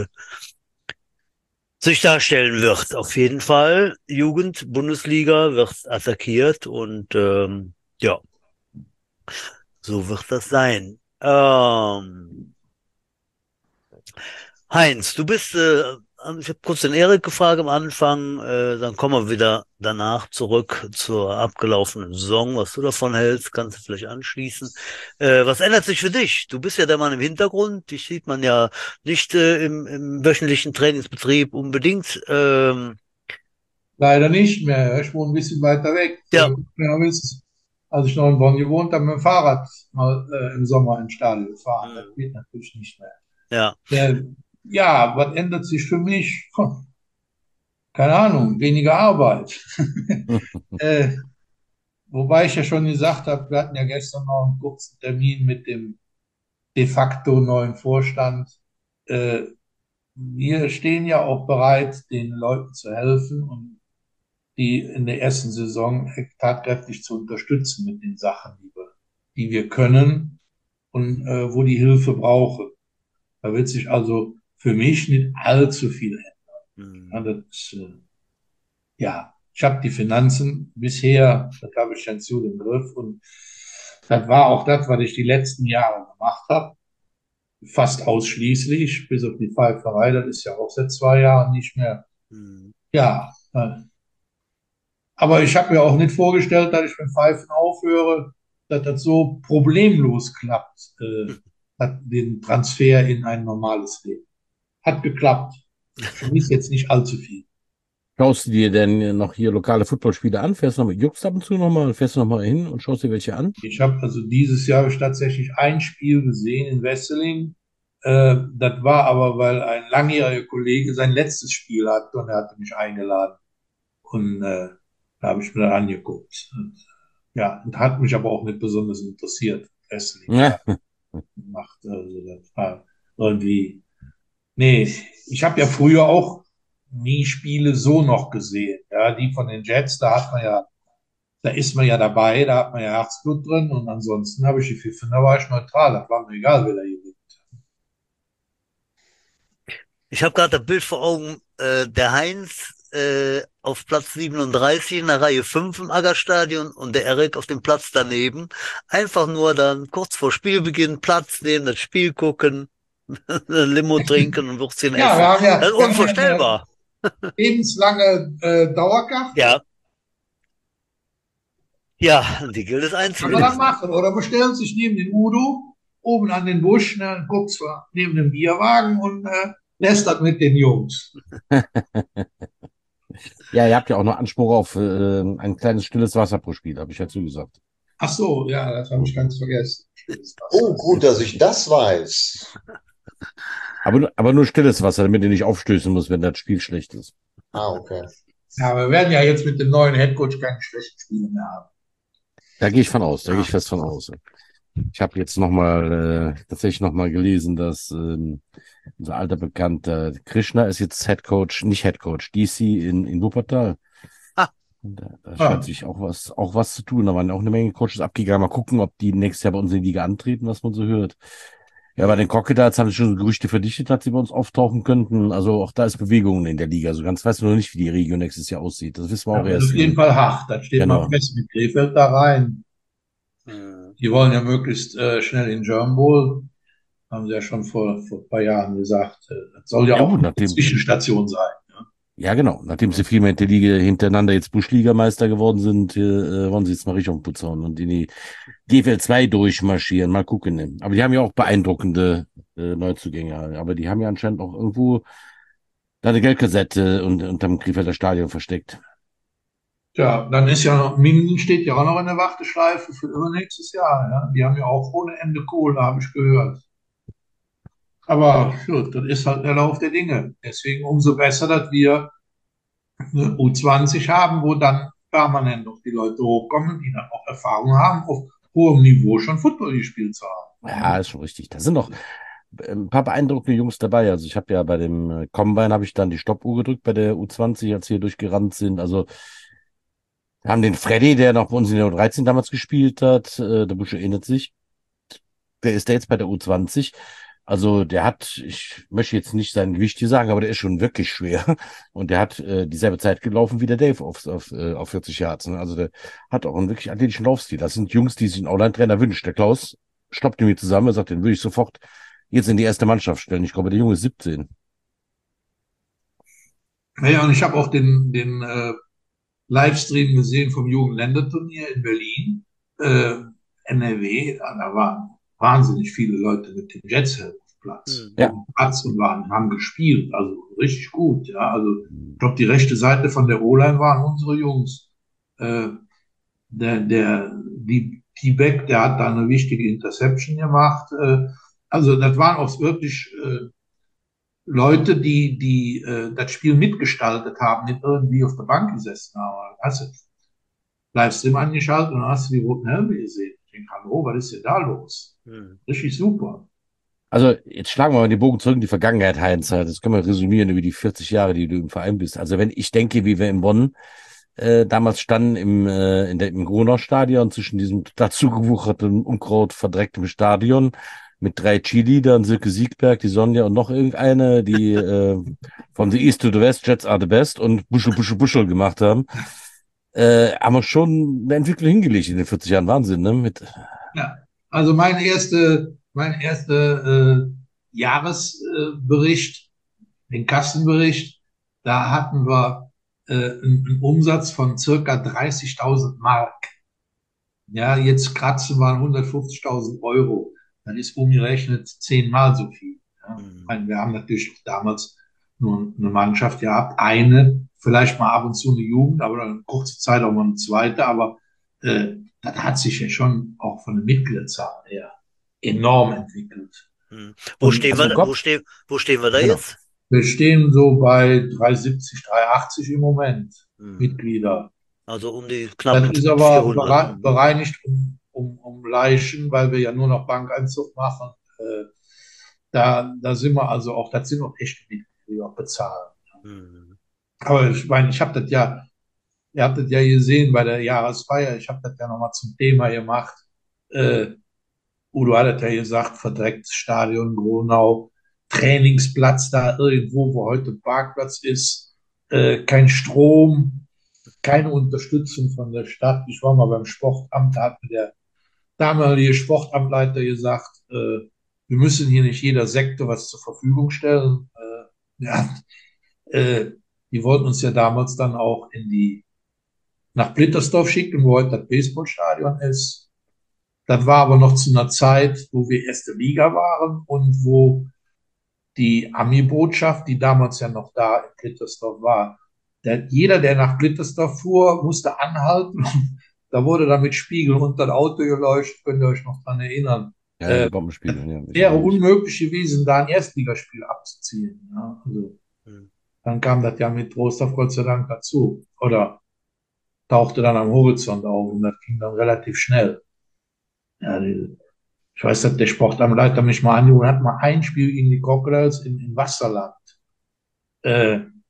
sich darstellen wird. Auf jeden Fall, Jugend-Bundesliga wird attackiert und ja, so wird das sein. Heinz, du bist, ich habe kurz den Erik gefragt am Anfang, dann kommen wir wieder danach zurück zur abgelaufenen Saison. Was du davon hältst, kannst du vielleicht anschließen. Was ändert sich für dich? Du bist ja der Mann im Hintergrund, dich sieht man ja nicht im wöchentlichen Trainingsbetrieb unbedingt. Leider nicht mehr. Ich wohne ein bisschen weiter weg. Ja. Als ich noch in Bonn gewohnt habe, mit dem Fahrrad mal im Sommer ins Stadion gefahren. Das geht natürlich nicht mehr. Ja. Ja, was ändert sich für mich? Keine Ahnung, weniger Arbeit. Wobei ich ja schon gesagt habe, wir hatten ja gestern noch einen kurzen Termin mit dem de facto neuen Vorstand. Wir stehen ja auch bereit, den Leuten zu helfen und die in der ersten Saison tatkräftig zu unterstützen mit den Sachen, die wir können und wo die Hilfe brauchen. Da wird sich also für mich nicht allzu viel ändern. Ja, das ist, ja, ich habe die Finanzen bisher, das habe ich ganz gut im Griff und das war auch das, was ich die letzten Jahre gemacht habe. Fast ausschließlich, bis auf die Pfeiferei, das ist ja auch seit 2 Jahren nicht mehr. Ja, aber ich habe mir auch nicht vorgestellt, dass ich mit Pfeifen aufhöre, dass das so problemlos klappt, den Transfer in ein normales Leben. Hat geklappt. Für mich jetzt nicht allzu viel. Schaust du dir denn noch hier lokale Footballspiele an? Fährst du noch mit Jux ab und zu nochmal? Fährst du nochmal hin und schaust dir welche an? Ich habe also dieses Jahr tatsächlich ein Spiel gesehen in Wesseling. Das war aber, weil ein langjähriger Kollege sein letztes Spiel hatte und er hatte mich eingeladen. Und da habe ich mir dann angeguckt. Und, ja, und hat mich aber auch nicht besonders interessiert. Wesseling Ja. macht, also das war irgendwie. Nee, ich habe ja früher auch nie Spiele so noch gesehen. Ja, die von den Jets, da ist man ja dabei, da hat man ja Herzblut drin und ansonsten habe ich die Pfiffen, da war ich neutral, das war mir egal, wer da gewinnt. Ich habe gerade das Bild vor Augen, der Heinz auf Platz 37 in der Reihe 5 im Aggerstadion und der Erik auf dem Platz daneben. Einfach nur dann kurz vor Spielbeginn Platz nehmen, das Spiel gucken, eine Limo trinken und Würstchen Ja, essen. wir haben ja, Das ist unvorstellbar. Lebenslange Dauerkarte. Ja. Ja, die gilt es Kann man einzulösen. dann machen. Oder bestellt sich neben den Udo, oben an den Busch, ne, guckt zwar neben dem Bierwagen und lässt das mit den Jungs. Ja, ihr habt ja auch noch Anspruch auf ein kleines stilles Wasser pro Spiel, habe ich ja zugesagt. Ach so, ja, das habe ich ganz vergessen. Oh, gut, dass ich das weiß. Aber nur stilles Wasser, damit ihr nicht aufstößen muss, wenn das Spiel schlecht ist. Ah, okay. Ja, wir werden ja jetzt mit dem neuen Headcoach keine schlechten Spiele mehr haben. Da gehe ich von aus, da gehe ich fest von aus. Ich habe jetzt tatsächlich nochmal gelesen, dass unser alter Bekannter Krishna ist jetzt Headcoach, nicht Headcoach, DC in Wuppertal. Ah. Und da scheint Ah, sich auch was zu tun. Da waren auch eine Menge Coaches abgegangen. Mal gucken, ob die nächstes Jahr bei uns in die Liga antreten, was man so hört. Ja, bei den Crocodiles haben sich schon Gerüchte verdichtet, dass sie bei uns auftauchen könnten. Also auch da ist Bewegung in der Liga. Also ganz weiß man noch nicht, wie die Region nächstes Jahr aussieht. Das wissen wir auch da wird erst auf jeden Fall hart. Da steht man genau. fest mit Krefeld da rein. Mhm. Die wollen ja möglichst schnell in German Bowl. Haben sie ja schon vor ein paar Jahren gesagt. Das soll ja Ja auch gut, eine Zwischenstation sein. Ja. ja genau, nachdem sie viermal in der Liga hintereinander jetzt Buschligameister geworden sind, wollen sie jetzt mal richtig auf den Putz hauen und in die GFL 2 durchmarschieren. Mal gucken. Ne? Aber die haben ja auch beeindruckende Neuzugänge. Aber die haben ja anscheinend auch irgendwo da eine Geldkassette und unterm Krefelder Stadion versteckt. Tja, dann ist ja noch, Minden steht ja auch noch in der Warteschleife für übernächstes Jahr. Ja. Die haben ja auch ohne Ende Kohle, habe ich gehört. Aber gut, das ist halt der Lauf der Dinge. Deswegen umso besser, dass wir eine U20 haben, wo dann permanent noch die Leute hochkommen, die dann auch Erfahrung haben, auf hohem Niveau schon Football gespielt zu Ja, haben. ist schon richtig. Da sind noch ein paar beeindruckende Jungs dabei. Also ich habe ja bei dem Combine habe ich dann die Stoppuhr gedrückt bei der U20, als wir durchgerannt sind. Also wir haben den Freddy, der noch bei uns in der U13 damals gespielt hat. Der Busch erinnert sich. Der ist da jetzt bei der U20. Also der hat, ich möchte jetzt nicht sein Gewicht hier sagen, aber der ist schon wirklich schwer. Und der hat dieselbe Zeit gelaufen wie der Dave auf 40 Yards. Ne? Also der hat auch einen wirklich athletischen Laufstil. Das sind Jungs, die sich einen Online-Trainer wünscht. Der Klaus stoppt ihn mir zusammen. Er sagt, den würde ich sofort jetzt in die erste Mannschaft stellen. Ich glaube, der Junge ist 17. Naja, und ich habe auch den Livestream gesehen vom Jugendländerturnier in Berlin, äh, NRW. Da waren wahnsinnig viele Leute mit den Jets auf Platz, auf Mhm. Ja. dem Platz und haben gespielt. Also richtig gut. Ja, also ich glaube, die rechte Seite von der O-Line waren unsere Jungs. Äh, die T-Beck, der hat da eine wichtige Interception gemacht. Also das waren auch wirklich Leute, die das Spiel mitgestaltet haben, nicht irgendwie auf der Bank gesessen haben. Hast du Livestream angeschaltet und dann hast du die roten Helme gesehen. Ich denke, hallo, was ist denn da los? Mhm. Richtig super. Also jetzt schlagen wir mal den Bogen zurück in die Vergangenheit, Heinz. Das können wir resümieren über die 40 Jahre, die du im Verein bist. Also wenn ich denke, wie wir in Bonn damals standen im Gronau-Stadion zwischen diesem dazugewucherten, Unkraut verdrecktem Stadion mit 3 Cheerleadern, Silke Siegberg, die Sonja und noch irgendeine, die from the East to the West, Jets are the best und Buschel, Buschel, Buschel gemacht haben, haben wir schon eine Entwicklung hingelegt in den 40 Jahren. Wahnsinn, ne? Ja. Also mein erster Jahresbericht, den Kassenbericht, da hatten wir einen Umsatz von circa 30.000 Mark. Ja, jetzt kratzen wir an 150.000 Euro. Dann ist umgerechnet 10-mal so viel. Ja. Ich Mhm. meine, wir haben natürlich auch damals nur eine Mannschaft gehabt, eine, vielleicht mal ab und zu eine Jugend, aber dann eine kurze Zeit auch mal eine zweite. Aber das hat sich ja schon auch von der Mitgliederzahl her enorm entwickelt. Mhm. Und Hast du im Kopf? Wo stehen wir da Genau. jetzt? wir stehen so bei 370, 380 im Moment Mhm. Mitglieder. Also um die Das knapp ist aber 400. Mhm. bereinigt um Leichen, weil wir ja nur noch Bankeinzug machen. Da sind wir also auch, das sind auch echte Mitglieder, die auch bezahlen. Mhm. Aber ich meine, ihr habt das ja gesehen bei der Jahresfeier, ich habe das ja nochmal zum Thema gemacht. Äh, Udo hat das ja gesagt, verdrecktes Stadion Gronau, Trainingsplatz da irgendwo, wo heute Parkplatz ist, kein Strom, keine Unterstützung von der Stadt. Ich war mal beim Sportamt, da hat mir der damalige Sportamtleiter gesagt, wir müssen hier nicht jeder Sektor was zur Verfügung stellen. Ja, äh, die wollten uns ja damals dann auch nach Blittersdorf schicken, wo heute das Baseballstadion ist. Das war aber noch zu einer Zeit, wo wir erste Liga waren und wo die Ami-Botschaft, die damals ja noch da in Blittersdorf war, jeder, der nach Blittersdorf fuhr, musste anhalten. Da wurde dann mit Spiegeln unter das Auto geleuchtet, könnt ihr euch noch dran erinnern. Ja, die Bombenspiegel, ja, ich Wäre erinnere mich. unmöglich gewesen, da ein Erstligaspiel abzuziehen. Ja, also, Mhm. dann kam das ja mit Trostorf Gott sei Dank dazu. Oder tauchte dann am Horizont auf und das ging dann relativ schnell. Ja, ich weiß, dass der Sportamtleiter mich mal angerufen hat, mal ein Spiel gegen die Crocodiles in Wasserland. Äh,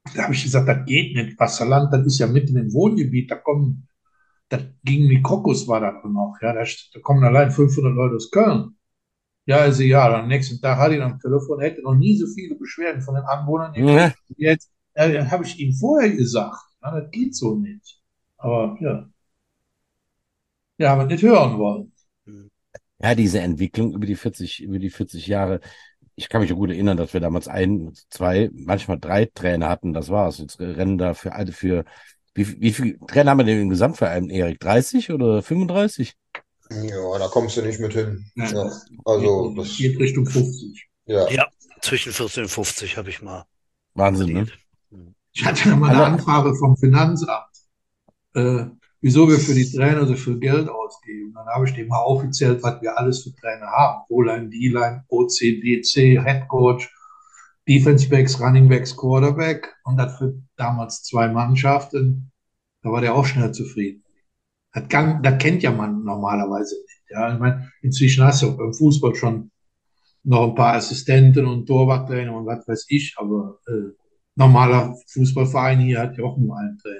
Da habe ich gesagt, das geht nicht. Wasserland, das ist ja mitten im Wohngebiet. Das ging wie Krokus war das noch. Ja, da kommen allein 500 Leute aus Köln. Ja, also ja, am nächsten Tag hatte ich am Telefon, hätte noch nie so viele Beschwerden von den Anwohnern Ja, gekriegt. Jetzt habe ich ihm vorher gesagt, ja, das geht so nicht. Aber ja, wir haben es nicht hören wollen. ja, diese Entwicklung über die 40 Jahre. Ich kann mich noch gut erinnern, dass wir damals ein, zwei, manchmal drei Trainer hatten. Das war's. Jetzt rennen da wie viele Trainer haben wir denn im Gesamtverein, Erik? 30 oder 35? Ja, da kommst du nicht mit hin. Ja, Ja, das also das, geht Richtung 50. ja. Ja, zwischen 14 und 50 habe ich mal Wahnsinn, ne? studiert. Hm. Ich hatte ja mal eine Alle, Anfrage vom Finanzamt, äh, wieso wir für die Trainer so viel Geld ausgeben. Dann habe ich dem mal aufgezählt, was wir alles für Trainer haben. O-Line, D-Line, OC, DC, Head Coach, Defense Backs, Running Backs, Quarterback und das für damals 2 Mannschaften. Da war der auch schnell zufrieden. Das kennt ja man normalerweise nicht. Ja, ich meine, inzwischen hast du auch beim Fußball schon noch ein paar Assistenten und Torwarttrainer und was weiß ich, aber normaler Fußballverein hier hat ja auch nur einen Trainer.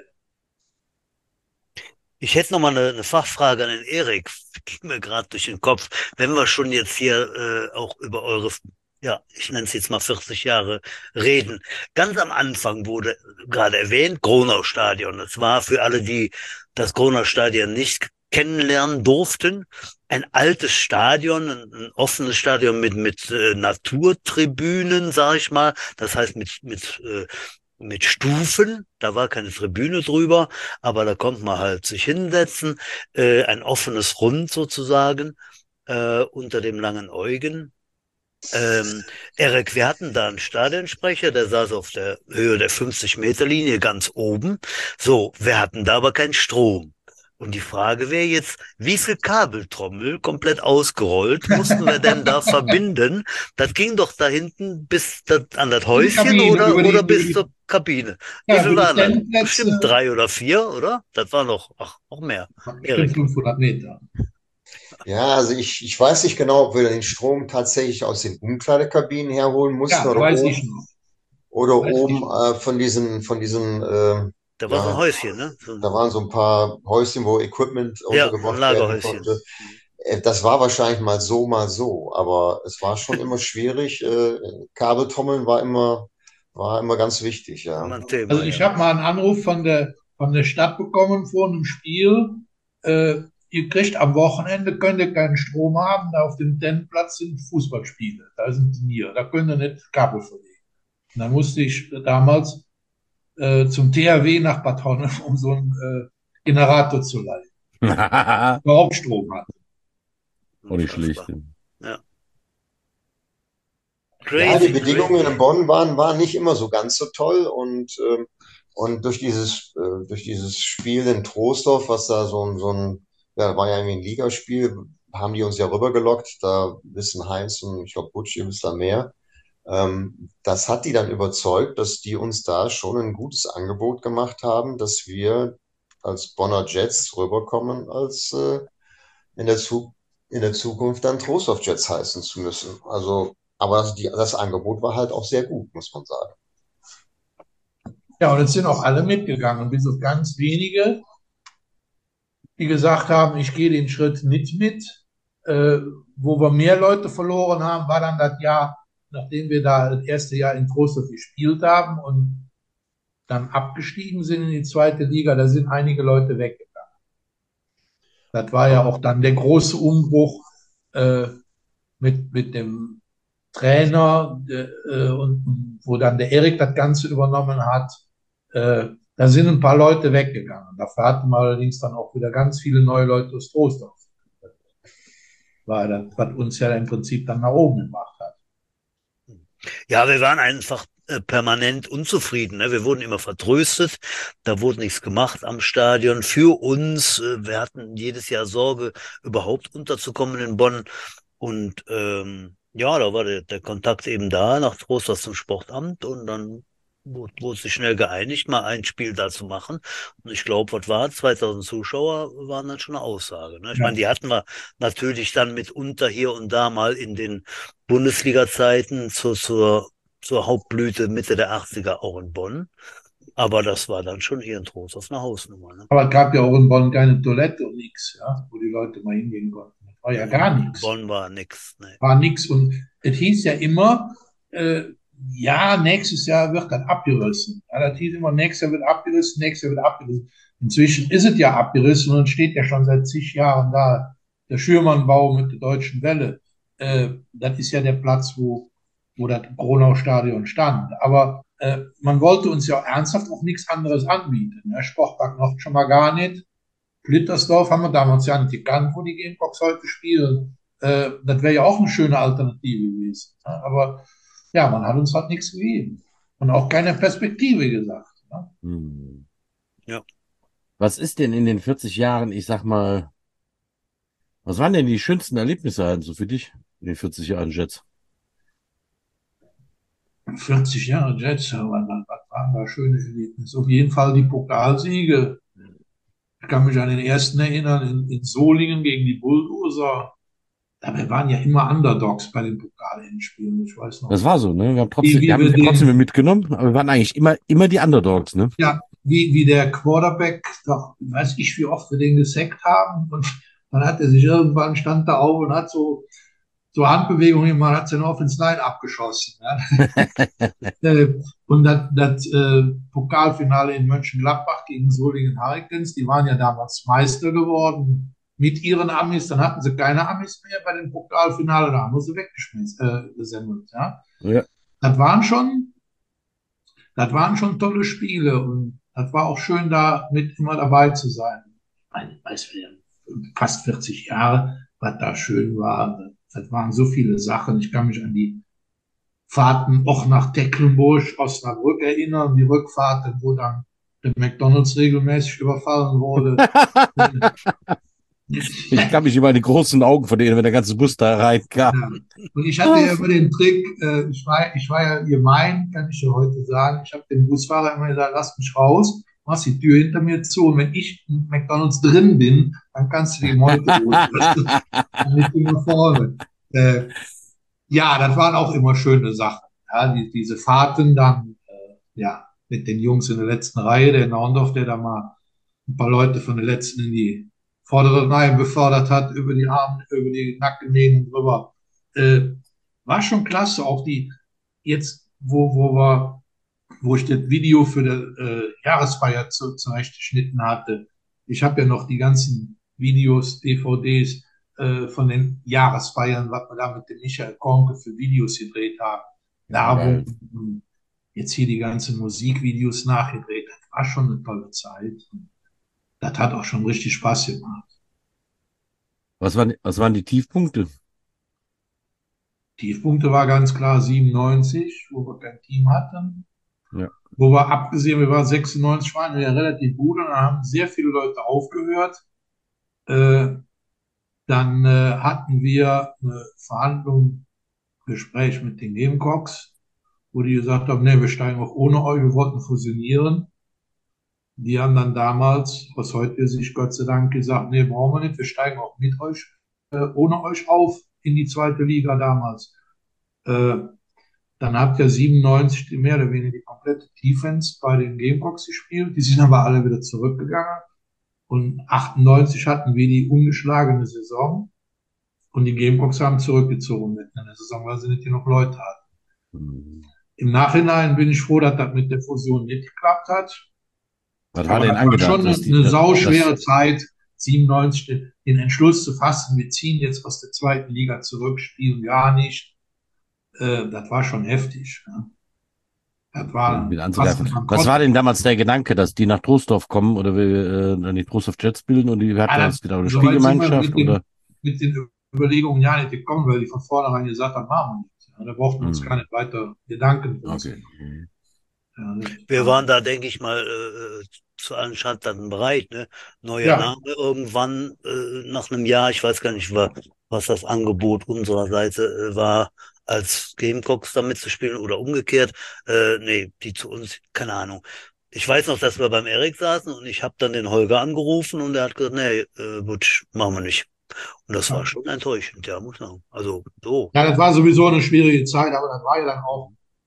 Ich hätte noch mal eine Fachfrage an den Erik. Ging mir gerade durch den Kopf. Wenn wir schon jetzt hier auch über eure, ja, ich nenne es jetzt mal 40 Jahre reden. Ganz am Anfang wurde gerade erwähnt, Gronau-Stadion. Das war für alle, die das Gronau-Stadion nicht kennenlernen durften, ein altes Stadion, ein offenes Stadion mit Naturtribünen, sag ich mal. Das heißt mit Stufen, da war keine Tribüne drüber, aber da konnte man halt sich hinsetzen, ein offenes Rund sozusagen, unter dem langen Eugen. Erik, wir hatten da einen Stadionsprecher, der saß auf der Höhe der 50-Meter-Linie ganz oben. So, wir hatten da aber keinen Strom. Und die Frage wäre jetzt, wie viel Kabeltrommel, komplett ausgerollt, mussten wir denn da verbinden? Das ging doch da hinten bis an das Die Häuschen Kabine, oder bis zur Kabine. Wie ja, viel über die waren das? Stellplätze, Bestimmt 3 oder 4, oder? Das war noch mehr. bestimmt Erik. 500 Meter. Ja, also ich weiß nicht genau, ob wir den Strom tatsächlich aus den Umkleidekabinen herholen mussten Ja, weiß ich noch. oder Weiß ich oben noch. von diesen, Da war so ein ja, Häuschen, ne? da waren so ein paar Häuschen, wo Equipment Ja, so ein untergebracht werden Lagerhäuschen. konnte. Das war wahrscheinlich mal so, aber es war schon immer schwierig. Kabeltrommeln war immer ganz wichtig, Immer ja. ein Also Thema, ich ja. habe mal einen Anruf von der Stadt bekommen vor einem Spiel. Ihr kriegt am Wochenende, könnt ihr keinen Strom haben, da auf dem Tennisplatz sind Fußballspiele, da sind Turniere, da könnt ihr nicht Kabel verlegen. Und dann musste ich damals zum THW nach Bad Honnef, um so einen Generator zu leihen, auch überhaupt Strom hat. nicht schlecht. Unfassbar. Ja. Ja, die Crazy, Bedingungen in crazy. Bonn waren nicht immer so ganz so toll und durch dieses Spiel in Troisdorf, was da ja, war ja irgendwie ein Ligaspiel, haben die uns ja rübergelockt, da wissen Heinz und ich glaube Butch, ihr wisst da mehr. Das hat die dann überzeugt, dass die uns da schon ein gutes Angebot gemacht haben, dass wir als Bonner Jets rüberkommen, als in der, Zu in der Zukunft dann Trostorf Jets heißen zu müssen. Also, aber das Angebot war halt auch sehr gut, muss man sagen. Ja, und jetzt sind auch alle mitgegangen, bis auf ganz wenige, die gesagt haben, ich gehe den Schritt nicht mit. Äh, Wo wir mehr Leute verloren haben, war dann das Jahr, nachdem wir da das erste Jahr in Trostorf gespielt haben und dann abgestiegen sind in die zweite Liga, da sind einige Leute weggegangen. Das war ja auch dann der große Umbruch äh, mit dem Trainer und wo dann der Erik das Ganze übernommen hat. Da sind ein paar Leute weggegangen. Dafür hatten wir allerdings dann auch wieder ganz viele neue Leute aus Trostorf. War das, was uns ja im Prinzip dann nach oben gemacht hat. Ja, wir waren einfach permanent unzufrieden. Ne? Wir wurden immer vertröstet. Da wurde nichts gemacht am Stadion für uns. Wir hatten jedes Jahr Sorge, überhaupt unterzukommen in Bonn. Und ja, da war der Kontakt eben da nach Trostorf zum Sportamt und dann wurde sich schnell geeinigt, mal ein Spiel da zu machen. Und ich glaube, was war, 2000 Zuschauer waren dann schon eine Aussage. Ne? Ich Ja. meine, die hatten wir natürlich dann mitunter hier und da mal in den Bundesliga-Zeiten zur zur Hauptblüte Mitte der 80er auch in Bonn. Aber das war dann schon eher ein Trost auf eine Hausnummer. Ne? Aber es gab ja auch in Bonn keine Toilette und nichts, ja, wo die Leute mal hingehen konnten. Das war ja gar nichts. Bonn war nix. Ne. War nichts. Und es hieß ja immer, ja, nächstes Jahr wird das abgerissen. Ja, das hieß immer, nächstes Jahr wird abgerissen, nächstes Jahr wird abgerissen. Inzwischen ist es ja abgerissen und steht ja schon seit zig Jahren da. Der Schürmannbau mit der Deutschen Welle. Das ist ja der Platz, wo das Gronau-Stadion stand. Aber man wollte uns ja ernsthaft auch nichts anderes anbieten. Ne? Sportpark noch schon mal gar nicht. Blittersdorf haben wir damals ja nicht gekannt, wo die Gamebox heute spielen. Das wäre ja auch eine schöne Alternative gewesen. Ne? Aber ja, man hat uns halt nichts gegeben. Und auch keine Perspektive gesagt. Ne? Hm. Ja. Was ist denn in den 40 Jahren, ich sag mal, was waren denn die schönsten Erlebnisse also für dich in den 40 Jahren Jets? 40 Jahre Jets, was waren da schöne Erlebnisse? Auf jeden Fall die Pokalsiege. Ich kann mich an den ersten erinnern, in Solingen gegen die Bulldozer. Wir waren ja immer Underdogs bei den Pokalendspielen, ich weiß noch. Das war so, ne? Wir haben Wie wir trotzdem mitgenommen, aber wir waren eigentlich immer die Underdogs, ne? Ja, wie der Quarterback, doch weiß ich, wie oft wir den gesackt haben. Und dann hat er sich irgendwann, stand da auf und hat so Handbewegungen gemacht, hat seine Offense Line abgeschossen. Ja. Und das Pokalfinale in Mönchengladbach gegen Solingen Hurricanes, die waren ja damals Meister geworden mit ihren Amis. Dann hatten sie keine Amis mehr bei dem Pokalfinale, da haben wir sie weggeschmissen, gesendet. Ja. Ja. Das waren schon tolle Spiele und das war auch schön, da mit immer dabei zu sein. Ich meine, weiß fast 40 Jahre, was da schön war. Das waren so viele Sachen. Ich kann mich an die Fahrten auch nach Tecklenburg, Osnabrück erinnern, die Rückfahrten, wo dann der McDonald's regelmäßig überfallen wurde. Ich kann mich immer an die großen Augen von denen, wenn der ganze Bus da reinkam. Ja. Und ich hatte ja immer den Trick, ich war ja gemein, kann ich ja heute sagen. Ich habe dem Busfahrer immer gesagt, lass mich raus, mach die Tür hinter mir zu und wenn ich in McDonald's drin bin, dann kannst du die Meute holen. Dann nicht immer vorne. Ja, das waren auch immer schöne Sachen. Ja, diese Fahrten dann, ja, mit den Jungs in der letzten Reihe, der Naundorf, der da mal ein paar Leute von der letzten in die vordere Reihe befördert hat, über die Arme, über die Nackenlehnen drüber. War schon klasse. Auch die, jetzt, wo ich das Video für die Jahresfeier zurechtgeschnitten hatte. Ich habe ja noch die ganzen Videos, DVDs von den Jahresfeiern, was wir da mit dem Michael Konke für Videos gedreht haben. Werbung, jetzt hier die ganzen Musikvideos nachgedreht. Das war schon eine tolle Zeit. Das hat auch schon richtig Spaß gemacht. Was waren die Tiefpunkte? Tiefpunkte war ganz klar 97, wo wir kein Team hatten. Ja. Wo wir abgesehen, wir waren 96, waren wir ja relativ gut und dann haben sehr viele Leute aufgehört. Dann hatten wir eine Verhandlung, Gespräch mit den Gamecocks, wo die gesagt haben, nee, wir steigen auch ohne euch, wir wollten fusionieren. Die haben dann damals, aus heutiger Sicht Gott sei Dank, gesagt, nee, brauchen wir nicht, wir steigen auch mit euch, ohne euch auf in die zweite Liga damals. Dann habt ihr 97 mehr oder weniger die komplette Defense bei den Gamecocks gespielt, die sind aber alle wieder zurückgegangen. Und 98 hatten wir die ungeschlagene Saison und die Gamecocks haben zurückgezogen mitten in der Saison, weil sie nicht genug Leute hatten. Im Nachhinein bin ich froh, dass das mit der Fusion nicht geklappt hat. Was war denn angedacht? Schon eine sauschwere Zeit, 97, den Entschluss zu fassen, wir ziehen jetzt aus der zweiten Liga zurück, spielen gar nicht. Das war schon heftig. Ja. Das war, was war denn damals der Gedanke, dass die nach Troisdorf kommen oder wir dann die Troisdorf Jets bilden und die hatten das wieder eine Spielgemeinschaft? Mit den Überlegungen ja nicht gekommen, weil die von vornherein gesagt haben, machen wir nicht. Ja, da brauchten wir uns keine weiter Gedanken. Okay. Ja, wir waren da, denke ich mal, zu allen Schandtaten bereit. Ne? Neuer Name irgendwann nach einem Jahr, ich weiß gar nicht, was das Angebot unserer Seite war, als Gamecocks da mitzuspielen oder umgekehrt. Nee, die zu uns, keine Ahnung. Ich weiß noch, dass wir beim Erik saßen und ich habe dann den Holger angerufen und er hat gesagt, nee, Butch, machen wir nicht. Und das war schon enttäuschend, ja, muss man sagen. Also so. Ja, das war sowieso eine schwierige Zeit, aber das war ja dann auch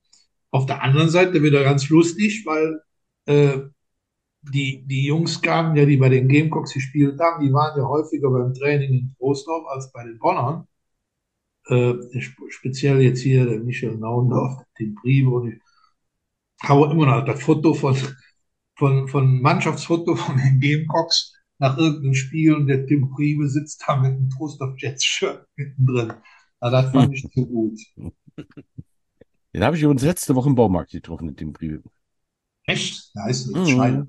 Auf der anderen Seite wieder ganz lustig, weil äh, die Jungs kamen ja, die bei den Gamecocks gespielt haben, die waren ja häufiger beim Training in Troisdorf als bei den Bonnern. Speziell jetzt hier der Michel Naundorf, der Tim Priebe, und ich habe immer noch das Foto von Mannschaftsfoto von den Gamecocks nach irgendeinem Spiel, und der Tim Priebe sitzt da mit einem Troisdorf Jets-Shirt mittendrin. Na, das fand ich zu gut. Den habe ich übrigens letzte Woche im Baumarkt getroffen, mit dem Brief. Echt? Ja, ist ein Schneider.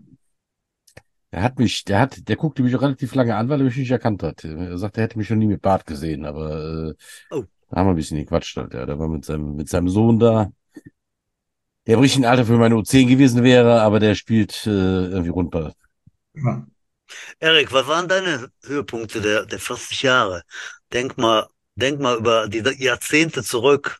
Der guckte mich auch relativ lange an, weil er mich nicht erkannt hat. Er sagte, er hätte mich schon nie mit Bart gesehen, aber Oh. da haben wir ein bisschen gequatscht halt, ja. Der war mit seinem Sohn da, der im richtigen Alter für meine U10 gewesen wäre, aber der spielt irgendwie Rundball. Ja. Erik, was waren deine Höhepunkte der 40 Jahre? Denk mal über die Jahrzehnte zurück.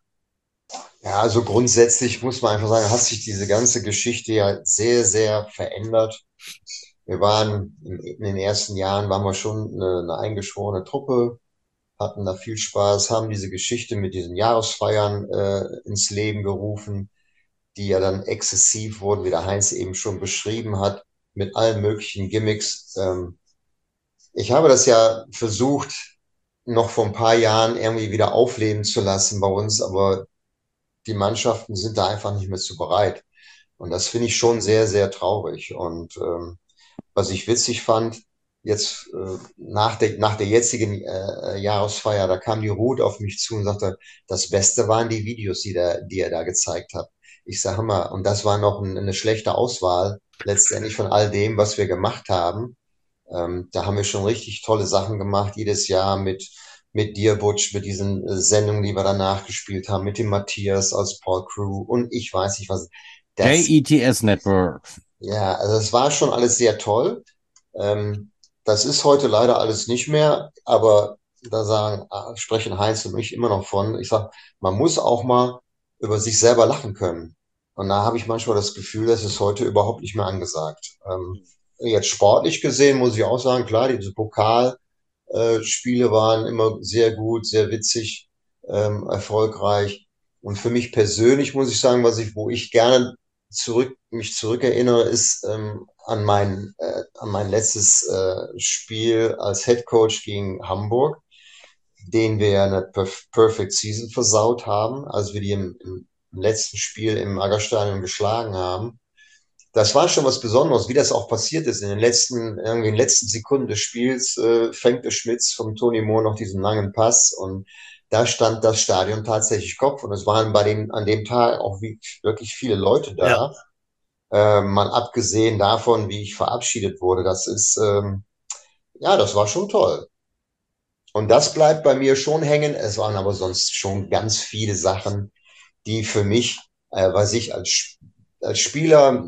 Ja, also grundsätzlich muss man einfach sagen, hat sich diese ganze Geschichte ja sehr, sehr verändert. Wir waren in den ersten Jahren waren wir schon eine eingeschworene Truppe, hatten da viel Spaß, haben diese Geschichte mit diesen Jahresfeiern ins Leben gerufen, die ja dann exzessiv wurden, wie der Heinz eben schon beschrieben hat, mit allen möglichen Gimmicks. Ich habe das ja versucht, noch vor ein paar Jahren irgendwie wieder aufleben zu lassen bei uns, aber die Mannschaften sind da einfach nicht mehr zu bereit. Und das finde ich schon sehr, sehr traurig. Und was ich witzig fand, jetzt nach der jetzigen Jahresfeier, da kam die Ruth auf mich zu und sagte, das Beste waren die Videos, die er da gezeigt hat. Ich sage mal, und das war noch eine schlechte Auswahl letztendlich von all dem, was wir gemacht haben. Da haben wir schon richtig tolle Sachen gemacht, jedes Jahr mit dir, Butch, mit diesen Sendungen, die wir danach gespielt haben, mit dem Matthias als Paul Crew und ich weiß nicht was. JETS Network. Ja, also es war schon alles sehr toll. Das ist heute leider alles nicht mehr, aber da sprechen Heinz und ich immer noch von. Ich sag, man muss auch mal über sich selber lachen können. Und da habe ich manchmal das Gefühl, das ist heute überhaupt nicht mehr angesagt. Jetzt sportlich gesehen muss ich auch sagen, klar, diese Pokalspiele waren immer sehr gut, sehr witzig, erfolgreich. Und für mich persönlich muss ich sagen, wo ich gerne mich zurückerinnere, ist an mein letztes Spiel als Head Coach gegen Hamburg, den wir ja eine Perfect Season versaut haben, als wir die im letzten Spiel im Aggerstadion geschlagen haben. Das war schon was Besonderes, wie das auch passiert ist. In den letzten Sekunden des Spiels fängt der Schmitz vom Toni Moore noch diesen langen Pass, und da stand das Stadion tatsächlich Kopf, und es waren an dem Tag auch wirklich viele Leute da. Ja. Mal abgesehen davon, wie ich verabschiedet wurde, das war schon toll. Und das bleibt bei mir schon hängen. Es waren aber sonst schon ganz viele Sachen, die für mich, was ich als Spieler,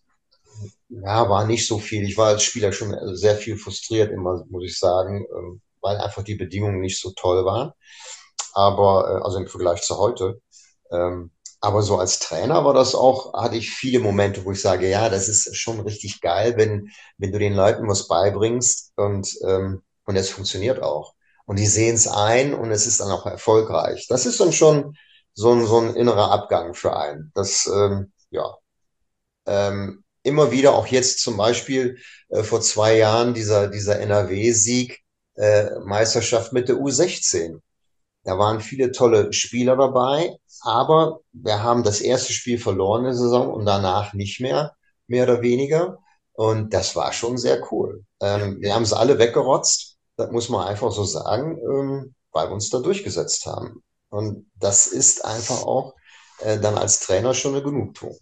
ja, war nicht so viel. Ich war als Spieler schon sehr viel frustriert immer, muss ich sagen, weil einfach die Bedingungen nicht so toll waren. Aber, also im Vergleich zu heute. Aber so als Trainer hatte ich viele Momente, wo ich sage, ja, das ist schon richtig geil, wenn du den Leuten was beibringst, und es funktioniert auch. Und die sehen es ein, und es ist dann auch erfolgreich. Das ist dann schon so ein innerer Abgang für einen. Immer wieder, auch jetzt zum Beispiel vor 2 Jahren, dieser NRW-Sieg, Meisterschaft mit der U16. Da waren viele tolle Spieler dabei, aber wir haben das erste Spiel verloren in der Saison und danach nicht mehr oder weniger. Und das war schon sehr cool. Wir haben es alle weggerotzt, das muss man einfach so sagen, weil wir uns da durchgesetzt haben. Und das ist einfach auch dann als Trainer schon eine Genugtuung.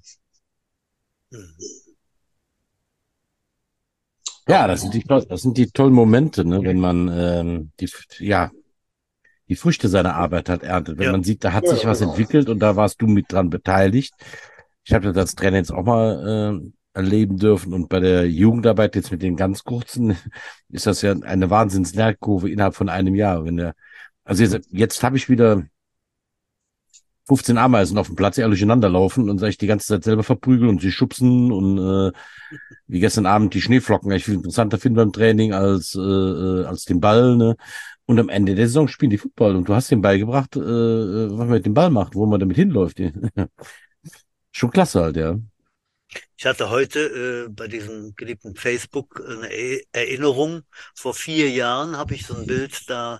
Ja, das sind die tollen Momente, ne, wenn man die Früchte seiner Arbeit hat erntet. Wenn Ja. man sieht, da hat sich was entwickelt und da warst du mit dran beteiligt. Ich habe das als Trainer jetzt auch mal erleben dürfen, und bei der Jugendarbeit jetzt mit den ganz kurzen ist das ja eine Wahnsinns-Lernkurve innerhalb von einem Jahr. Also jetzt habe ich wieder 15 Ameisen auf dem Platz, die alle durcheinander laufen und ich die ganze Zeit selber verprügeln und sie schubsen und wie gestern Abend die Schneeflocken, ich viel interessanter finde beim Training als den Ball, ne? Und am Ende der Saison spielen die Football und du hast den Ball gebracht, was man mit dem Ball macht, wo man damit hinläuft. Schon klasse halt, ja. Ich hatte heute bei diesem geliebten Facebook eine Erinnerung. Vor 4 Jahren habe ich so ein Bild da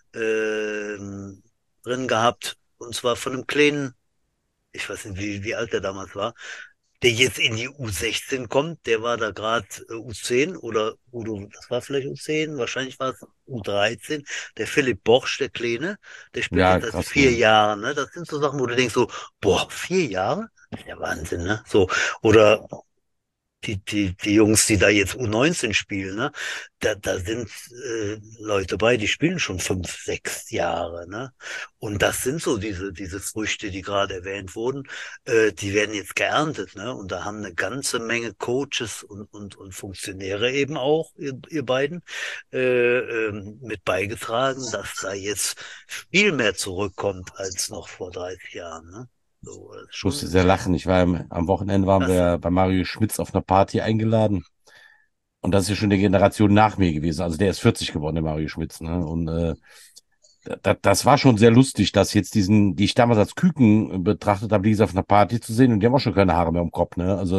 drin gehabt, und zwar von einem kleinen, ich weiß nicht, wie alt der damals war, der jetzt in die U16 kommt. Der war da gerade U10 oder das war vielleicht U10, wahrscheinlich war es U13. Der Philipp Borsch, der Kleine, der spielt Ja, jetzt seit krass, 4 Jahren. Ne? Das sind so Sachen, wo du denkst so, boah, 4 Jahre? Das ist ja Wahnsinn, ne? So, oder die Jungs, die da jetzt U19 spielen, ne? Da sind Leute bei, die spielen schon 5, 6 Jahre, ne? Und das sind so diese Früchte, die gerade erwähnt wurden, die werden jetzt geerntet, ne? Und da haben eine ganze Menge Coaches und Funktionäre eben auch, ihr beiden, mit beigetragen, dass da jetzt viel mehr zurückkommt als noch vor 30 Jahren, ne? So, das ist ich musste schon sehr lachen. Am Wochenende waren klasse. wir bei Mario Schmitz auf einer Party eingeladen. Und das ist ja schon die Generation nach mir gewesen. Also der ist 40 geworden, der Mario Schmitz, ne? Und das war schon sehr lustig, dass jetzt die ich damals als Küken betrachtet habe, die auf einer Party zu sehen, und die haben auch schon keine Haare mehr im Kopf, ne? Also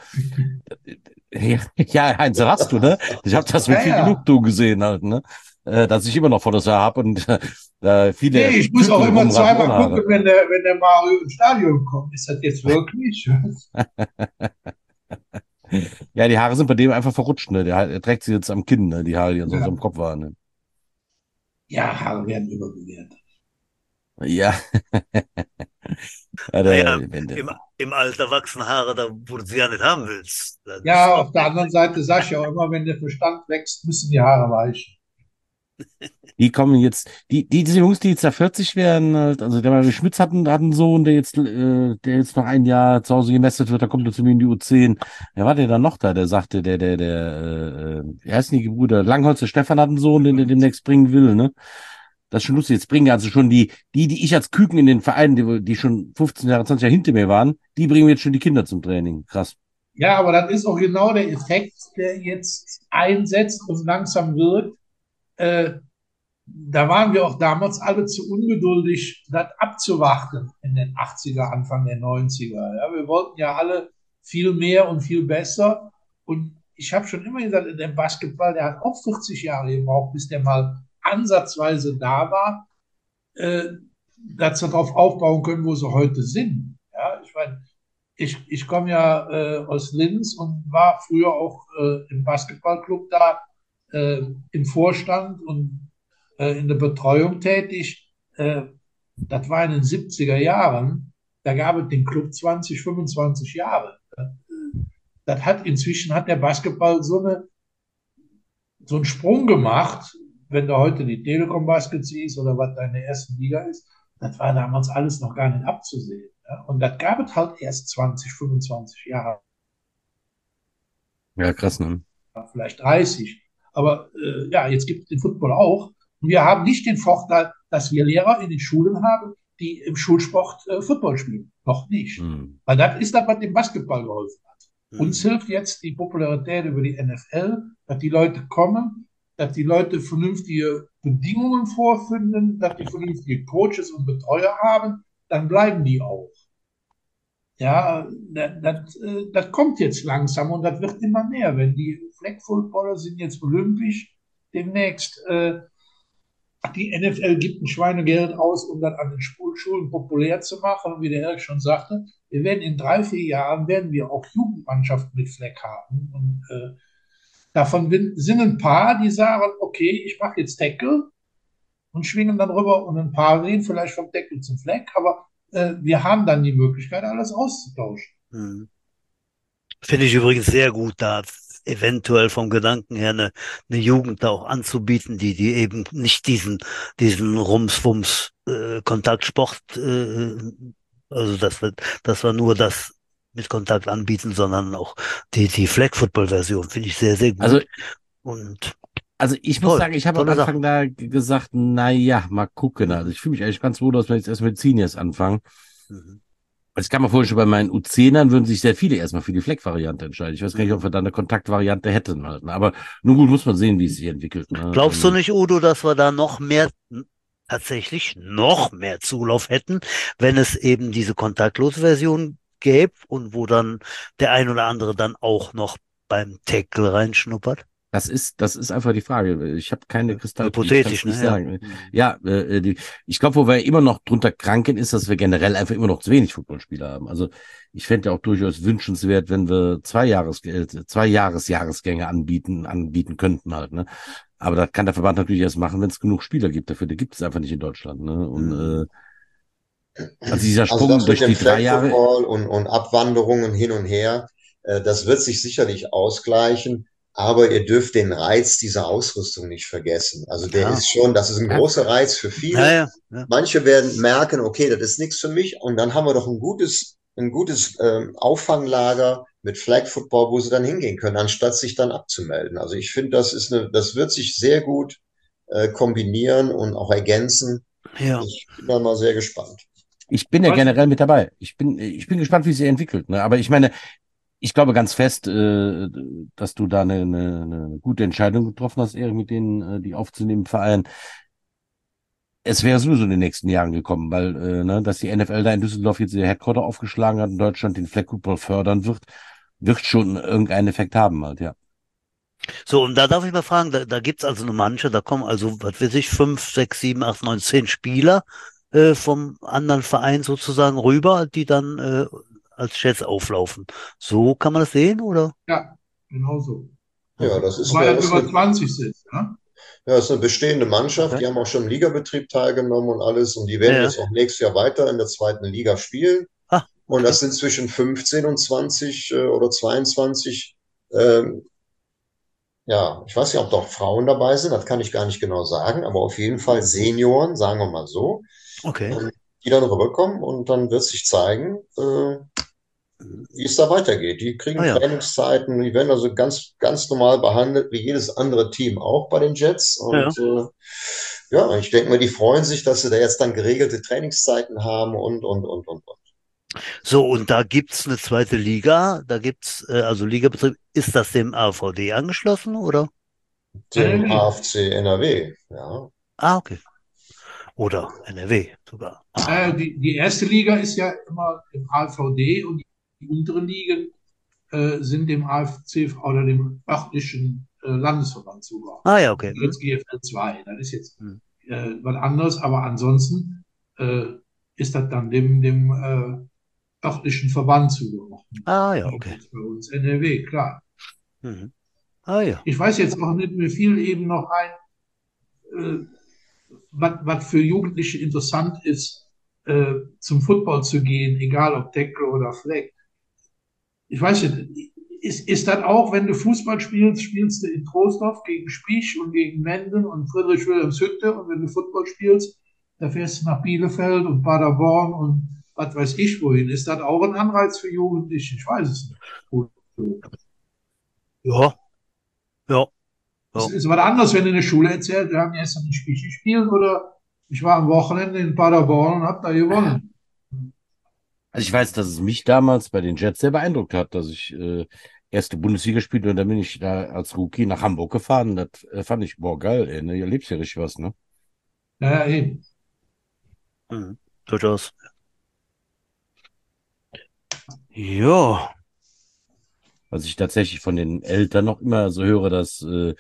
ja, Heinz, hast du, ne? Ich habe das mit Ja, viel ja. Genugtuung gesehen halt, ne? Dass ich immer noch volles Haar habe und Nee, viele ich muss auch Küken immer rumrennen ohne zweimal gucken, Haare. wenn der Mario ins Stadion kommt. Ist das jetzt wirklich? Ja, die Haare sind bei dem einfach verrutscht, ne? Er trägt sie jetzt am Kinn, ne? Die Haare, die sonst am Ja, Kopf waren, ne? ja, Haare werden überbewertet. Ja, Naja, wenn der, im Alter wachsen Haare, da wo du sie ja nicht haben willst. Das ist Ja, doch, auf der anderen Seite sag ich ja auch immer, wenn der Verstand wächst, müssen die Haare weichen. die kommen jetzt, diese Jungs, die jetzt da 40 werden, halt, also der Mario Schmitz hat einen Sohn, der jetzt noch ein Jahr zu Hause gemästet wird, da kommt er zu mir in die U10. Wer war der dann noch da? Der sagte, wie heißen die Brüder? Langholzer Stefan hat einen Sohn, den der demnächst bringen will, ne? Das ist schon lustig. Jetzt bringen also schon die ich als Küken in den Vereinen, die schon 15 Jahre, 20 Jahre hinter mir waren, die bringen jetzt schon die Kinder zum Training. Krass. Ja, aber das ist auch genau der Effekt, der jetzt einsetzt und langsam wirkt. Äh, Da waren wir auch damals alle zu ungeduldig, das abzuwarten in den 80er, Anfang der 90er. Ja, wir wollten ja alle viel mehr und viel besser. Und ich habe schon immer gesagt, der Basketball, der hat auch 40 Jahre gebraucht, bis der mal ansatzweise da war, äh, dass sie darauf aufbauen können, wo sie heute sind. Ja, ich meine, ich komme ja aus Linz und war früher auch im Basketballclub da, im Vorstand und in der Betreuung tätig. Das war in den 70er Jahren. Da gab es den Club 20, 25 Jahre. Inzwischen hat der Basketball so einen Sprung gemacht, wenn du heute die Telekom Basket siehst oder was da in der ersten Liga ist. Das war damals alles noch gar nicht abzusehen. Ja? Und das gab es halt erst 20, 25 Jahre, Ja, krass, ne? vielleicht 30. Aber ja, jetzt gibt es den Football auch. Und wir haben nicht den Vorteil, dass wir Lehrer in den Schulen haben, die im Schulsport Football spielen. Noch nicht. Hm. Weil das ist das, was dem Basketball geholfen hat. Uns hm. hilft jetzt die Popularität über die NFL, dass die Leute kommen, dass die Leute vernünftige Bedingungen vorfinden, dass die vernünftige Coaches und Betreuer haben, dann bleiben die auch. Ja, das kommt jetzt langsam und das wird immer mehr. Wenn die Flag Footballer sind jetzt olympisch, demnächst die NFL gibt ein Schweinegeld aus, um das an den Schulen populär zu machen. Und wie der Erik schon sagte, wir werden in 3, 4 Jahren werden wir auch Jugendmannschaften mit Flag haben. Und davon sind ein paar, die sagen, okay, ich mache jetzt Tackle und schwingen dann rüber und ein paar gehen vielleicht vom Tackle zum Flag, aber wir haben dann die Möglichkeit, alles auszutauschen. Hm. Finde ich übrigens sehr gut, da eventuell vom Gedanken her eine Jugend da auch anzubieten, die eben nicht diesen Rums-Wums Kontaktsport, also dass wir nur das mit Kontakt anbieten, sondern auch die Flag-Football-Version finde ich sehr, sehr Also, gut und also ich muss toll, sagen, ich habe am tolle Sache. Anfang da gesagt, na ja, mal gucken. Also Mhm. ich fühle mich eigentlich ganz wohl, dass wir jetzt erst mit Seniors anfangen. Mhm. Also ich kann mir vorstellen, schon bei meinen U10ern würden sich sehr viele erstmal für die Fleck-Variante entscheiden. Ich weiß gar nicht, ob Mhm. wir da eine Kontaktvariante hätten halt. Ne? Aber nun gut, muss man sehen, wie es sich entwickelt. Ne? Glaubst du nicht, Udo, dass wir da tatsächlich noch mehr Zulauf hätten, wenn es eben diese kontaktlose Version gäbe und wo dann der ein oder andere dann auch noch beim Tackle reinschnuppert? Das ist einfach die Frage. Ich habe keine Kristallkugel, ich kann es Hypothetisch, nicht ne? Ja. sagen. Ja, ich glaube, wo wir immer noch drunter kranken, ist, dass wir generell einfach immer noch zu wenig Footballspieler haben. Also ich fände ja auch durchaus wünschenswert, wenn wir zwei Jahresgänge anbieten könnten halt, ne? Aber das kann der Verband natürlich erst machen, wenn es genug Spieler gibt. Dafür, die gibt es einfach nicht in Deutschland, ne? Und also dieser Also Sprung das mit durch dem die 3 Jahre, Flag Football und Abwanderungen hin und her, das wird sich sicherlich ausgleichen, aber ihr dürft den Reiz dieser Ausrüstung nicht vergessen. Also der Ja. ist schon, das ist ein ja, großer Reiz für Ja, viele. ja, ja. Manche werden merken, okay, das ist nichts für mich und dann haben wir doch ein gutes Auffanglager mit Flag Football, wo sie dann hingehen können, anstatt sich dann abzumelden. Also ich finde, das wird sich sehr gut kombinieren und auch ergänzen. Ja. Ich bin da mal sehr gespannt. ich bin ja Was? generell mit dabei. Ich bin gespannt, wie sie entwickelt, ne? Aber ich meine, ich glaube ganz fest, dass du da eine gute Entscheidung getroffen hast, Erik, mit denen, die aufzunehmen, im Verein. Es wäre sowieso in den nächsten Jahren gekommen, weil, ne, dass die NFL da in Düsseldorf jetzt ihr Headquarter aufgeschlagen hat und Deutschland den Flag Football fördern wird schon irgendeinen Effekt haben halt, ja. So, und da darf ich mal fragen, da gibt's also eine Mannschaft, da kommen also, was weiß ich, 5, 6, 7, 8, 9, 10 Spieler vom anderen Verein sozusagen rüber, die dann als Jets auflaufen. So kann man das sehen, oder? Ja, genau so. Ja, Wobei das über 20 sind. Ne? ja, das ist eine bestehende Mannschaft. Okay. Die haben auch schon im Ligabetrieb teilgenommen und alles. Und die werden Ja. jetzt auch nächstes Jahr weiter in der zweiten Liga spielen. Ah, Und okay. das sind zwischen 15 und 20 oder 22. Ähm, ja, ich weiß nicht, ob da auch Frauen dabei sind. Das kann ich gar nicht genau sagen. Aber auf jeden Fall Senioren, sagen wir mal so, Okay. die dann rüberkommen. Und dann wird sich zeigen, wie es da weitergeht. Die Ah kriegen ja. Trainingszeiten, die werden also ganz normal behandelt, wie jedes andere Team auch bei den Jets. Ja. Und ja, ich denke mal, die freuen sich, dass sie da jetzt dann geregelte Trainingszeiten haben und. So, und da gibt's eine zweite Liga, da gibt's also Ligabetrieb. Ist das dem AVD angeschlossen, oder? Dem NRW. AFC NRW, ja. Ah, okay. Oder NRW sogar. Ah, Die erste Liga ist ja immer im AVD und die unteren Ligen sind dem AFC oder dem örtlichen Landesverband zugeordnet. ah ja, okay. Jetzt GFL 2, das ist jetzt Hm. was anderes, aber ansonsten ist das dann dem örtlichen Verband zugeordnet. Ah ja, okay. Jetzt bei uns NRW, klar. Mhm. Ah ja. Ich weiß jetzt auch nicht, mir fiel eben noch ein, was für Jugendliche interessant ist, zum Football zu gehen, egal ob Tackle oder Flag. Ich weiß nicht, ist das auch, wenn du Fußball spielst, spielst du in Troisdorf gegen Spiech und gegen Menden und Friedrich-Wilhelms-Hütte, und wenn du Football spielst, da fährst du nach Bielefeld und Paderborn und was weiß ich wohin. Ist das auch ein Anreiz für Jugendliche? Ich weiß es nicht. Ja, ja, Es ja. ist was anderes, wenn du in der Schule erzählt, wir haben gestern in Spiech gespielt oder ich war am Wochenende in Paderborn und habe da gewonnen. Also ich weiß, dass es mich damals bei den Jets sehr beeindruckt hat, dass ich erste Bundesliga spielte und dann bin ich da als Rookie nach Hamburg gefahren. Das fand ich, boah, geil, ey, ne? Hier lebst ja richtig was, ne? Ja, eben. Mhm. Durchaus. Ja, Was ich tatsächlich von den Eltern noch immer so höre, dass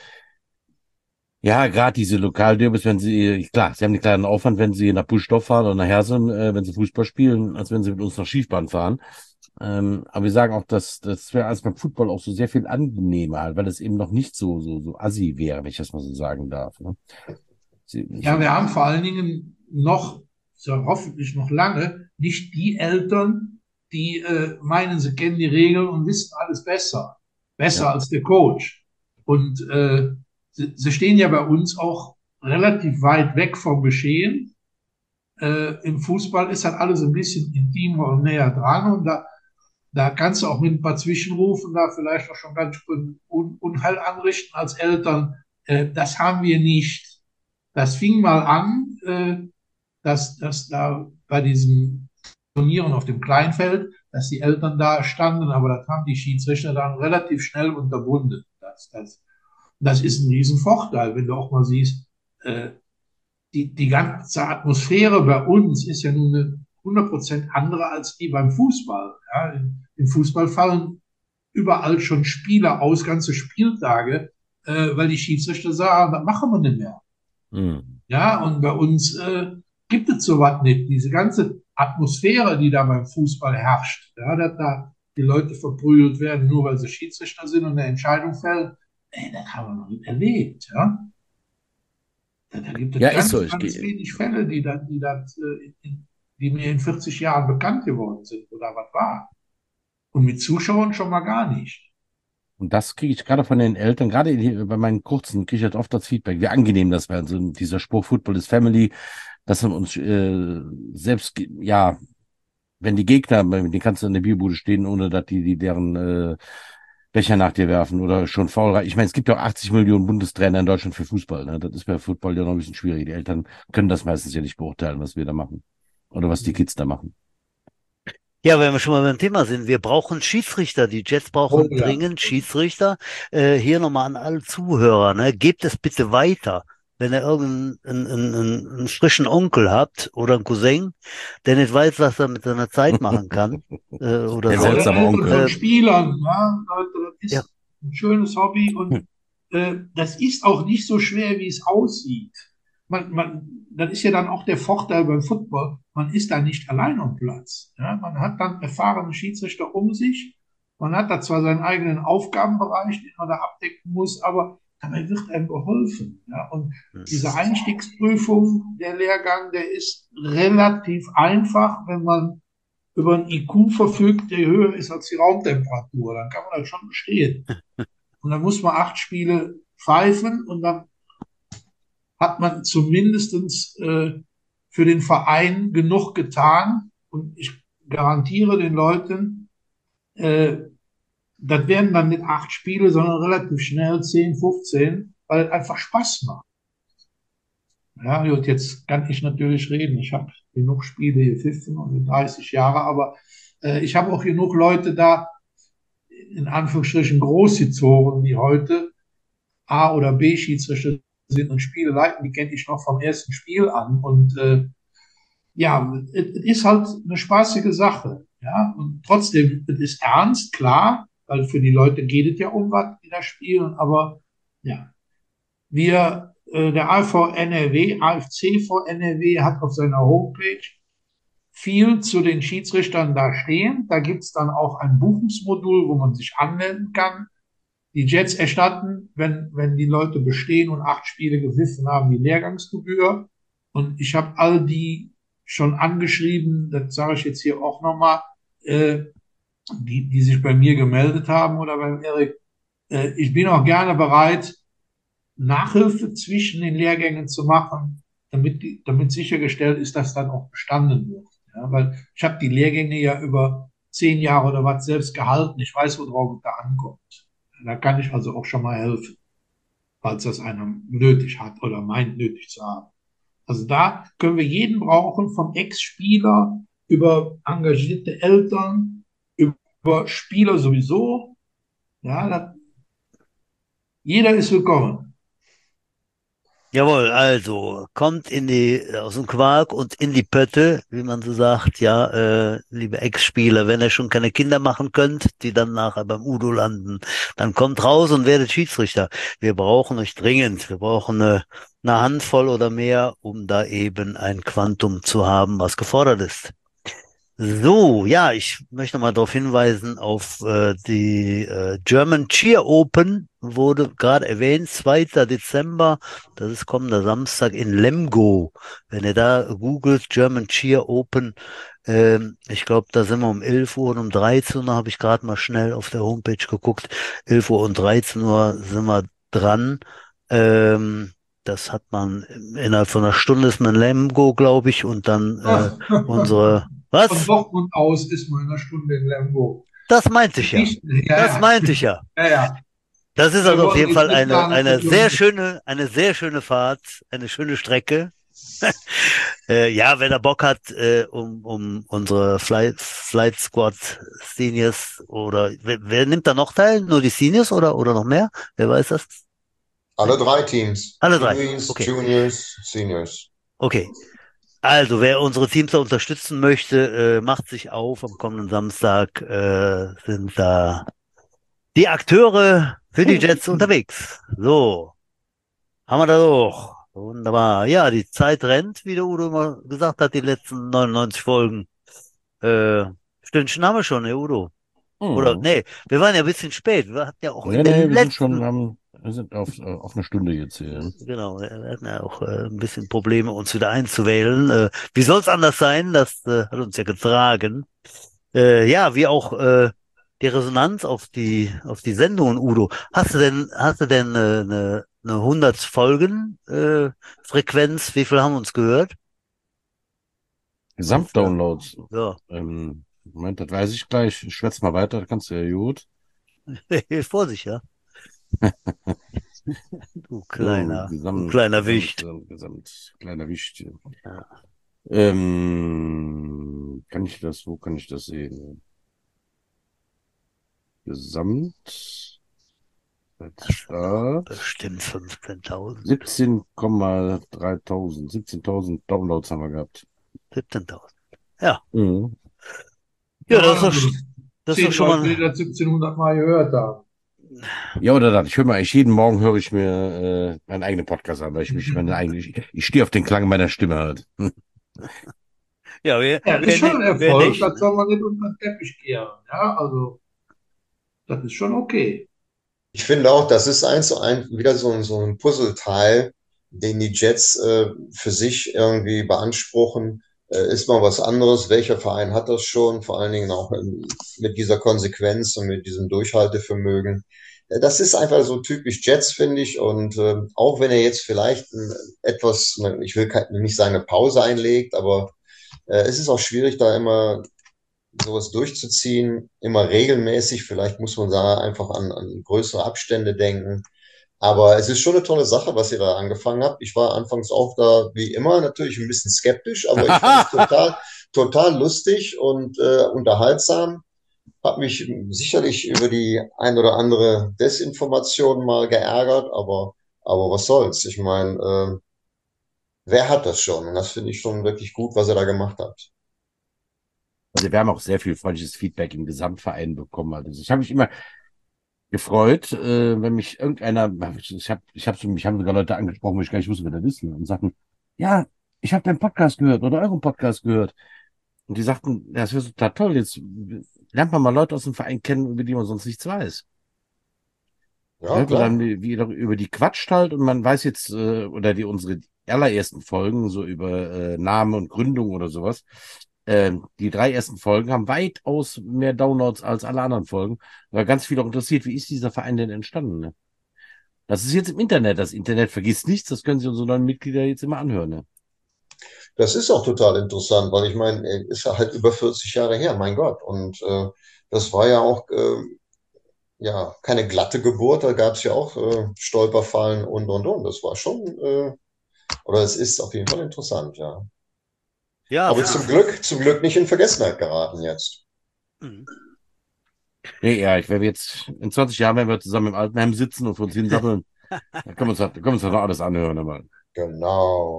ja, gerade diese Lokalderbys, wenn sie, klar, sie haben einen kleinen Aufwand, wenn sie nach Buschdorf fahren oder nach Hersum, wenn sie Fußball spielen, als wenn sie mit uns nach Schiefbahn fahren. Aber wir sagen auch, dass das wäre als beim Football auch so sehr viel angenehmer, halt, weil es eben noch nicht so assi wäre, wenn ich das mal so sagen darf. Ne? Ja, wir haben vor allen Dingen noch, so hoffentlich noch lange, nicht die Eltern, die meinen, sie kennen die Regeln und wissen alles besser Ja, als der Coach. Und sie stehen ja bei uns auch relativ weit weg vom Geschehen. Im Fußball ist halt alles ein bisschen intimer und näher dran, und da kannst du auch mit ein paar Zwischenrufen da vielleicht auch schon ganz schön Unheil anrichten als Eltern. Das haben wir nicht. Das fing mal an, dass da bei diesem Turnieren auf dem Kleinfeld, dass die Eltern da standen, aber das haben die Schiedsrichter dann relativ schnell unterbunden. Das ist ein Riesenvorteil, wenn du auch mal siehst, die ganze Atmosphäre bei uns ist ja nun eine 100% andere als die beim Fußball. Ja, im Fußball fallen überall schon Spiele aus, ganze Spieltage, weil die Schiedsrichter sagen, das machen wir nicht mehr. Hm. Ja, und bei uns gibt es sowas nicht. Diese ganze Atmosphäre, die da beim Fußball herrscht, ja, dass da die Leute verprügelt werden, nur weil sie Schiedsrichter sind und eine Entscheidung fällt, ey, das haben wir noch nicht erlebt. Ja? Da gibt es Ja, ist so. ganz wenig Fälle, die mir in 40 Jahren bekannt geworden sind oder was war. Und mit Zuschauern schon mal gar nicht. Und das kriege ich gerade von den Eltern, gerade bei meinen Kurzen, kriege ich halt oft das Feedback, wie angenehm das wäre. Also dieser Spruch Football is Family, dass man uns selbst, ja, wenn die Gegner, mit denen kannst du in der Bierbude stehen, ohne dass die deren Becher nach dir werfen oder schon faul. Ich meine, es gibt ja auch 80 Millionen Bundestrainer in Deutschland für Fußball. Ne? Das ist bei Football ja noch ein bisschen schwierig. Die Eltern können das meistens ja nicht beurteilen, was wir da machen. Oder was die Kids da machen. Ja, wenn wir schon mal beim Thema sind, wir brauchen Schiedsrichter. Die Jets brauchen Oh ja. dringend Schiedsrichter. Hier nochmal an alle Zuhörer, ne? Gebt es bitte weiter. Wenn ihr einen frischen Onkel habt oder einen Cousin, der nicht weiß, was er mit seiner Zeit machen kann, oder Der so. seltsame Und Onkel. von Spielern, ja, Leute, das ist Ja. ein schönes Hobby und das ist auch nicht so schwer, wie es aussieht. Das ist ja dann auch der Vorteil beim Football. Man ist da nicht allein am Platz. Ja? Man hat dann erfahrene Schiedsrichter um sich. Man hat da zwar seinen eigenen Aufgabenbereich, den man da abdecken muss, aber dabei wird einem geholfen. Ja? Und diese Einstiegsprüfung, der Lehrgang, der ist relativ einfach, wenn man über ein IQ verfügt, der höher ist als die Raumtemperatur. Dann kann man das schon bestehen. Und dann muss man 8 Spiele pfeifen und dann hat man zumindestens für den Verein genug getan. Und ich garantiere den Leuten, das werden dann nicht 8 Spiele, sondern relativ schnell 10, 15, weil es einfach Spaß macht. Ja, und jetzt kann ich natürlich reden. Ich habe genug Spiele hier pfiffen und 30 Jahre, aber ich habe auch genug Leute da, in Anführungsstrichen Großhizoren, die heute A- oder B-Schiedsrichter sind und Spiele leiten, die kenne ich noch vom ersten Spiel an. Und ja, es ist halt eine spaßige Sache. Ja, und trotzdem, es ist ernst, klar, weil für die Leute geht es ja um was, die da spielen, aber ja, der AFV NRW, AFC vor NRW hat auf seiner Homepage viel zu den Schiedsrichtern da stehen. Da gibt's dann auch ein Buchungsmodul, wo man sich anmelden kann. Die Jets erstatten, wenn die Leute bestehen und 8 Spiele gepfiffen haben, die Lehrgangsgebühr. Und ich habe all die schon angeschrieben, das sage ich jetzt hier auch nochmal, die sich bei mir gemeldet haben oder beim Erik. Ich bin auch gerne bereit, Nachhilfe zwischen den Lehrgängen zu machen, damit sichergestellt ist, dass dann auch bestanden wird. Ja, weil ich habe die Lehrgänge ja über 10 Jahre oder was selbst gehalten. Ich weiß, worauf es da ankommt. Da kann ich also auch schon mal helfen, falls das einer nötig hat oder meint nötig zu haben. Also da können wir jeden brauchen, vom Ex-Spieler über engagierte Eltern, über Spieler sowieso. Ja, jeder ist willkommen. Jawohl, also kommt aus dem Quark und in die Pötte, wie man so sagt, ja, liebe Ex-Spieler, wenn ihr schon keine Kinder machen könnt, die dann nachher beim Udo landen, dann kommt raus und werdet Schiedsrichter. Wir brauchen euch dringend. Wir brauchen eine Handvoll oder mehr, um da eben ein Quantum zu haben, was gefordert ist. So, ja, ich möchte mal darauf hinweisen, auf die German Cheer Open wurde gerade erwähnt, 2. Dezember, das ist kommender Samstag in Lemgo. Wenn ihr da googelt, German Cheer Open, ich glaube, da sind wir um 11 Uhr und um 13 Uhr, habe ich gerade mal schnell auf der Homepage geguckt, 11 Uhr und 13 Uhr sind wir dran. Das hat man innerhalb von einer Stunde ist man in Lemgo, glaube ich, und dann unsere... Was? Von Dortmund aus ist man in einer Stunde in Lemgo. Das meinte ich ja. Das meinte ich ja. Ja. Das ist Wir also auf wollen jeden die Fall Drittplanung eine sehr verkürzen. schöne Fahrt, eine schöne Strecke. Ja, wer da Bock hat, um unsere Flight Squad Seniors oder wer nimmt da noch teil? Nur die Seniors oder noch mehr? Wer weiß das? Alle 3 Teams. Alle 3. Teens, Okay. Juniors, Seniors. Okay. Also, wer unsere Teams da unterstützen möchte, macht sich auf. Am kommenden Samstag sind da die Akteure für die Jets unterwegs. So, haben wir das auch. Wunderbar. Ja, die Zeit rennt, wie der Udo immer gesagt hat, die letzten 99 Folgen. Äh, Stündchen haben wir schon, ne, Udo? Oder, Hm. nee, wir waren ja ein bisschen spät. Wir hatten ja auch in Nee, der nee, letzten, wir sind auf eine Stunde jetzt hier. genau, wir hatten ja auch ein bisschen Probleme, uns wieder einzuwählen. Wie soll es anders sein? Das hat uns ja getragen. Ja, wie auch die Resonanz auf die Sendungen, Udo. Hast du denn eine 100 Folgen Frequenz? Wie viel haben uns gehört? Ungefähr. Gesamtdownloads. Ja, Moment, das weiß ich gleich. Ich schwätze mal weiter, das kannst du ja gut. Vorsicht, ja. So, Du kleiner Wicht. kleiner Wicht. Ja. Wo kann ich das sehen? Gesamt, Das Start, bestimmt 15.000. 17,3 Downloads haben wir gehabt. 17.000. Ja. Mhm. Ja, Ja, also das ist doch 10 schon Leute, die mal. das 1700 Mal gehört haben. Ja, oder das. Ich höre mal, jeden Morgen höre ich mir meinen eigenen Podcast an, weil ich stehe auf den Klang meiner Stimme halt. Ja, Ja, das ist schon ein wer Erfolg, nicht, das ne? soll man nicht unter den Teppich kehren. Ja, also das ist schon okay. Ich finde auch, das ist eins zu eins wieder so ein Puzzleteil, den die Jets für sich irgendwie beanspruchen. Ist mal was anderes. Welcher Verein hat das schon? Vor allen Dingen auch mit dieser Konsequenz und mit diesem Durchhaltevermögen. Das ist einfach so typisch Jets, finde ich. Und auch wenn er jetzt vielleicht ich will nicht sagen eine Pause einlegt, aber es ist auch schwierig, da immer sowas durchzuziehen, immer regelmäßig. Vielleicht muss man da einfach an größere Abstände denken. Aber es ist schon eine tolle Sache, was ihr da angefangen habt. Ich war anfangs auch da, wie immer, natürlich ein bisschen skeptisch, aber ich fand es total lustig und unterhaltsam. Hab mich sicherlich über die ein oder andere Desinformation mal geärgert, aber was soll's? Ich meine, wer hat das schon? Und das finde ich schon wirklich gut, was ihr da gemacht habt. Also wir haben auch sehr viel freundliches Feedback im Gesamtverein bekommen. Also ich habe mich immer gefreut, wenn mich irgendeiner, mich haben sogar Leute angesprochen, wo ich gar nicht wusste, wer das ist, ne, und sagten, ja, ich habe deinen Podcast gehört oder euren Podcast gehört. Und die sagten, ja, das wäre total toll, jetzt lernt man mal Leute aus dem Verein kennen, über die man sonst nichts weiß. Ja, Hört man dann, klar. wie ihr doch über die quatscht halt und man weiß jetzt, oder unsere allerersten Folgen, so über Name und Gründung oder sowas, die 3 ersten Folgen haben weitaus mehr Downloads als alle anderen Folgen. War ganz viel auch interessiert, wie ist dieser Verein denn entstanden? Ne? Das ist jetzt im Internet. Das Internet vergisst nichts. Das können sich unsere neuen Mitglieder jetzt immer anhören. Ne? Das ist auch total interessant, weil ich meine, ist ja halt über 40 Jahre her, mein Gott. Und das war ja auch ja keine glatte Geburt, da gab es ja auch Stolperfallen und. Das war schon, oder es ist auf jeden Fall interessant, ja. Ja, Aber zum Glück nicht in Vergessenheit geraten jetzt. Mhm. Nee, ja, ich werde jetzt, in 20 Jahren, wenn wir zusammen im Altenheim sitzen und vor uns hin sabbeln, da können wir uns halt noch alles anhören. Aber. Genau.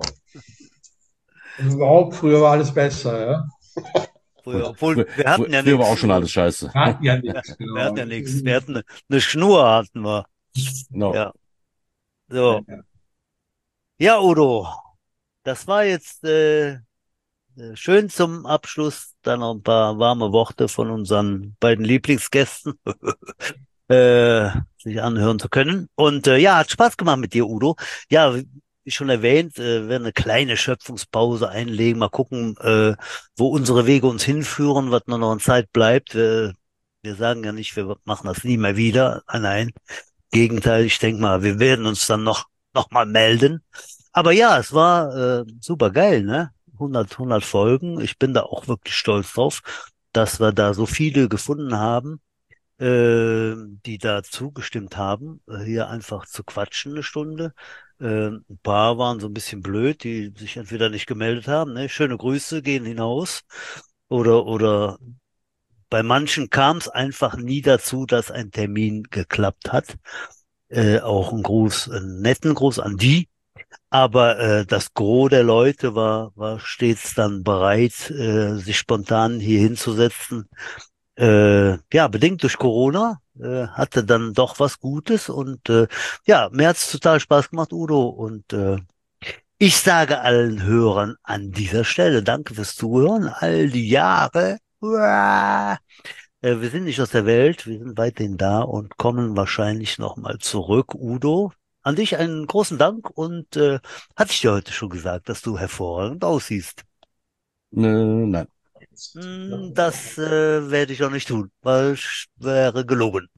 Und überhaupt, früher war alles besser, ja. Obwohl, wir hatten ja Früher war auch nichts. schon alles scheiße. Wir hatten ja Ja, nichts, wir genau. hatten ja nichts. Wir hatten eine Schnur hatten wir. No. Ja, so. Ja, Udo, das war jetzt schön zum Abschluss. Dann noch ein paar warme Worte von unseren beiden Lieblingsgästen äh, sich anhören zu können. Und ja, hat Spaß gemacht mit dir, Udo. Ja, wie schon erwähnt, werden eine kleine Schöpfungspause einlegen. Mal gucken, wo unsere Wege uns hinführen, was noch an Zeit bleibt. Wir sagen ja nicht, wir machen das nie mehr wieder. Nein, Gegenteil, ich denke mal, wir werden uns dann noch mal melden. Aber ja, es war super geil, ne? 100 Folgen. Ich bin da auch wirklich stolz drauf, dass wir da so viele gefunden haben, die da zugestimmt haben, hier einfach zu quatschen 1 Stunde. Ein paar waren so ein bisschen blöd, die sich entweder nicht gemeldet haben, ne? Schöne Grüße gehen hinaus. Oder bei manchen kam es einfach nie dazu, dass ein Termin geklappt hat. Auch einen netten Gruß an die. Aber das Gros der Leute war stets dann bereit, sich spontan hier hinzusetzen. Ja, bedingt durch Corona hatte dann doch was Gutes und ja, mir hat's total Spaß gemacht, Udo. Und ich sage allen Hörern an dieser Stelle danke fürs Zuhören, all die Jahre. Uah. Wir sind nicht aus der Welt, wir sind weiterhin da und kommen wahrscheinlich nochmal zurück. Udo, an dich einen großen Dank und hatte ich dir heute schon gesagt, dass du hervorragend aussiehst. Nein. Das werde ich auch nicht tun, weil es wäre gelogen.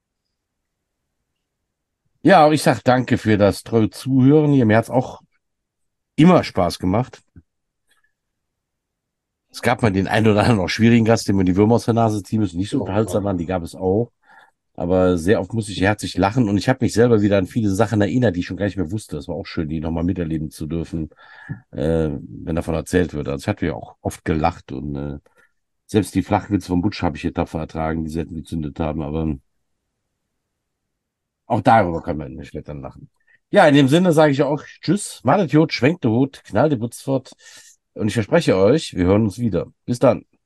Ja, auch ich sag danke für das treue Zuhören hier. Mir hat's auch immer Spaß gemacht. Es gab mal den einen oder anderen auch schwierigen Gast, dem wir die Würmer aus der Nase ziehen müssen, nicht so unterhaltsam waren, die gab es auch. Aber sehr oft musste ich herzlich lachen und ich habe mich selber wieder an viele Sachen erinnert, die ich schon gar nicht mehr wusste. Das war auch schön, die nochmal miterleben zu dürfen, wenn davon erzählt wird. Also ich hatte ja auch oft gelacht und selbst die Flachwitze vom Butch habe ich hier tapfer ertragen, die sie hätten gezündet haben. Aber auch darüber kann man nicht dann lachen. Ja, in dem Sinne sage ich auch Tschüss, malet Jod, schwenkt der Hut, knallt die Butz fort und ich verspreche euch, wir hören uns wieder. Bis dann.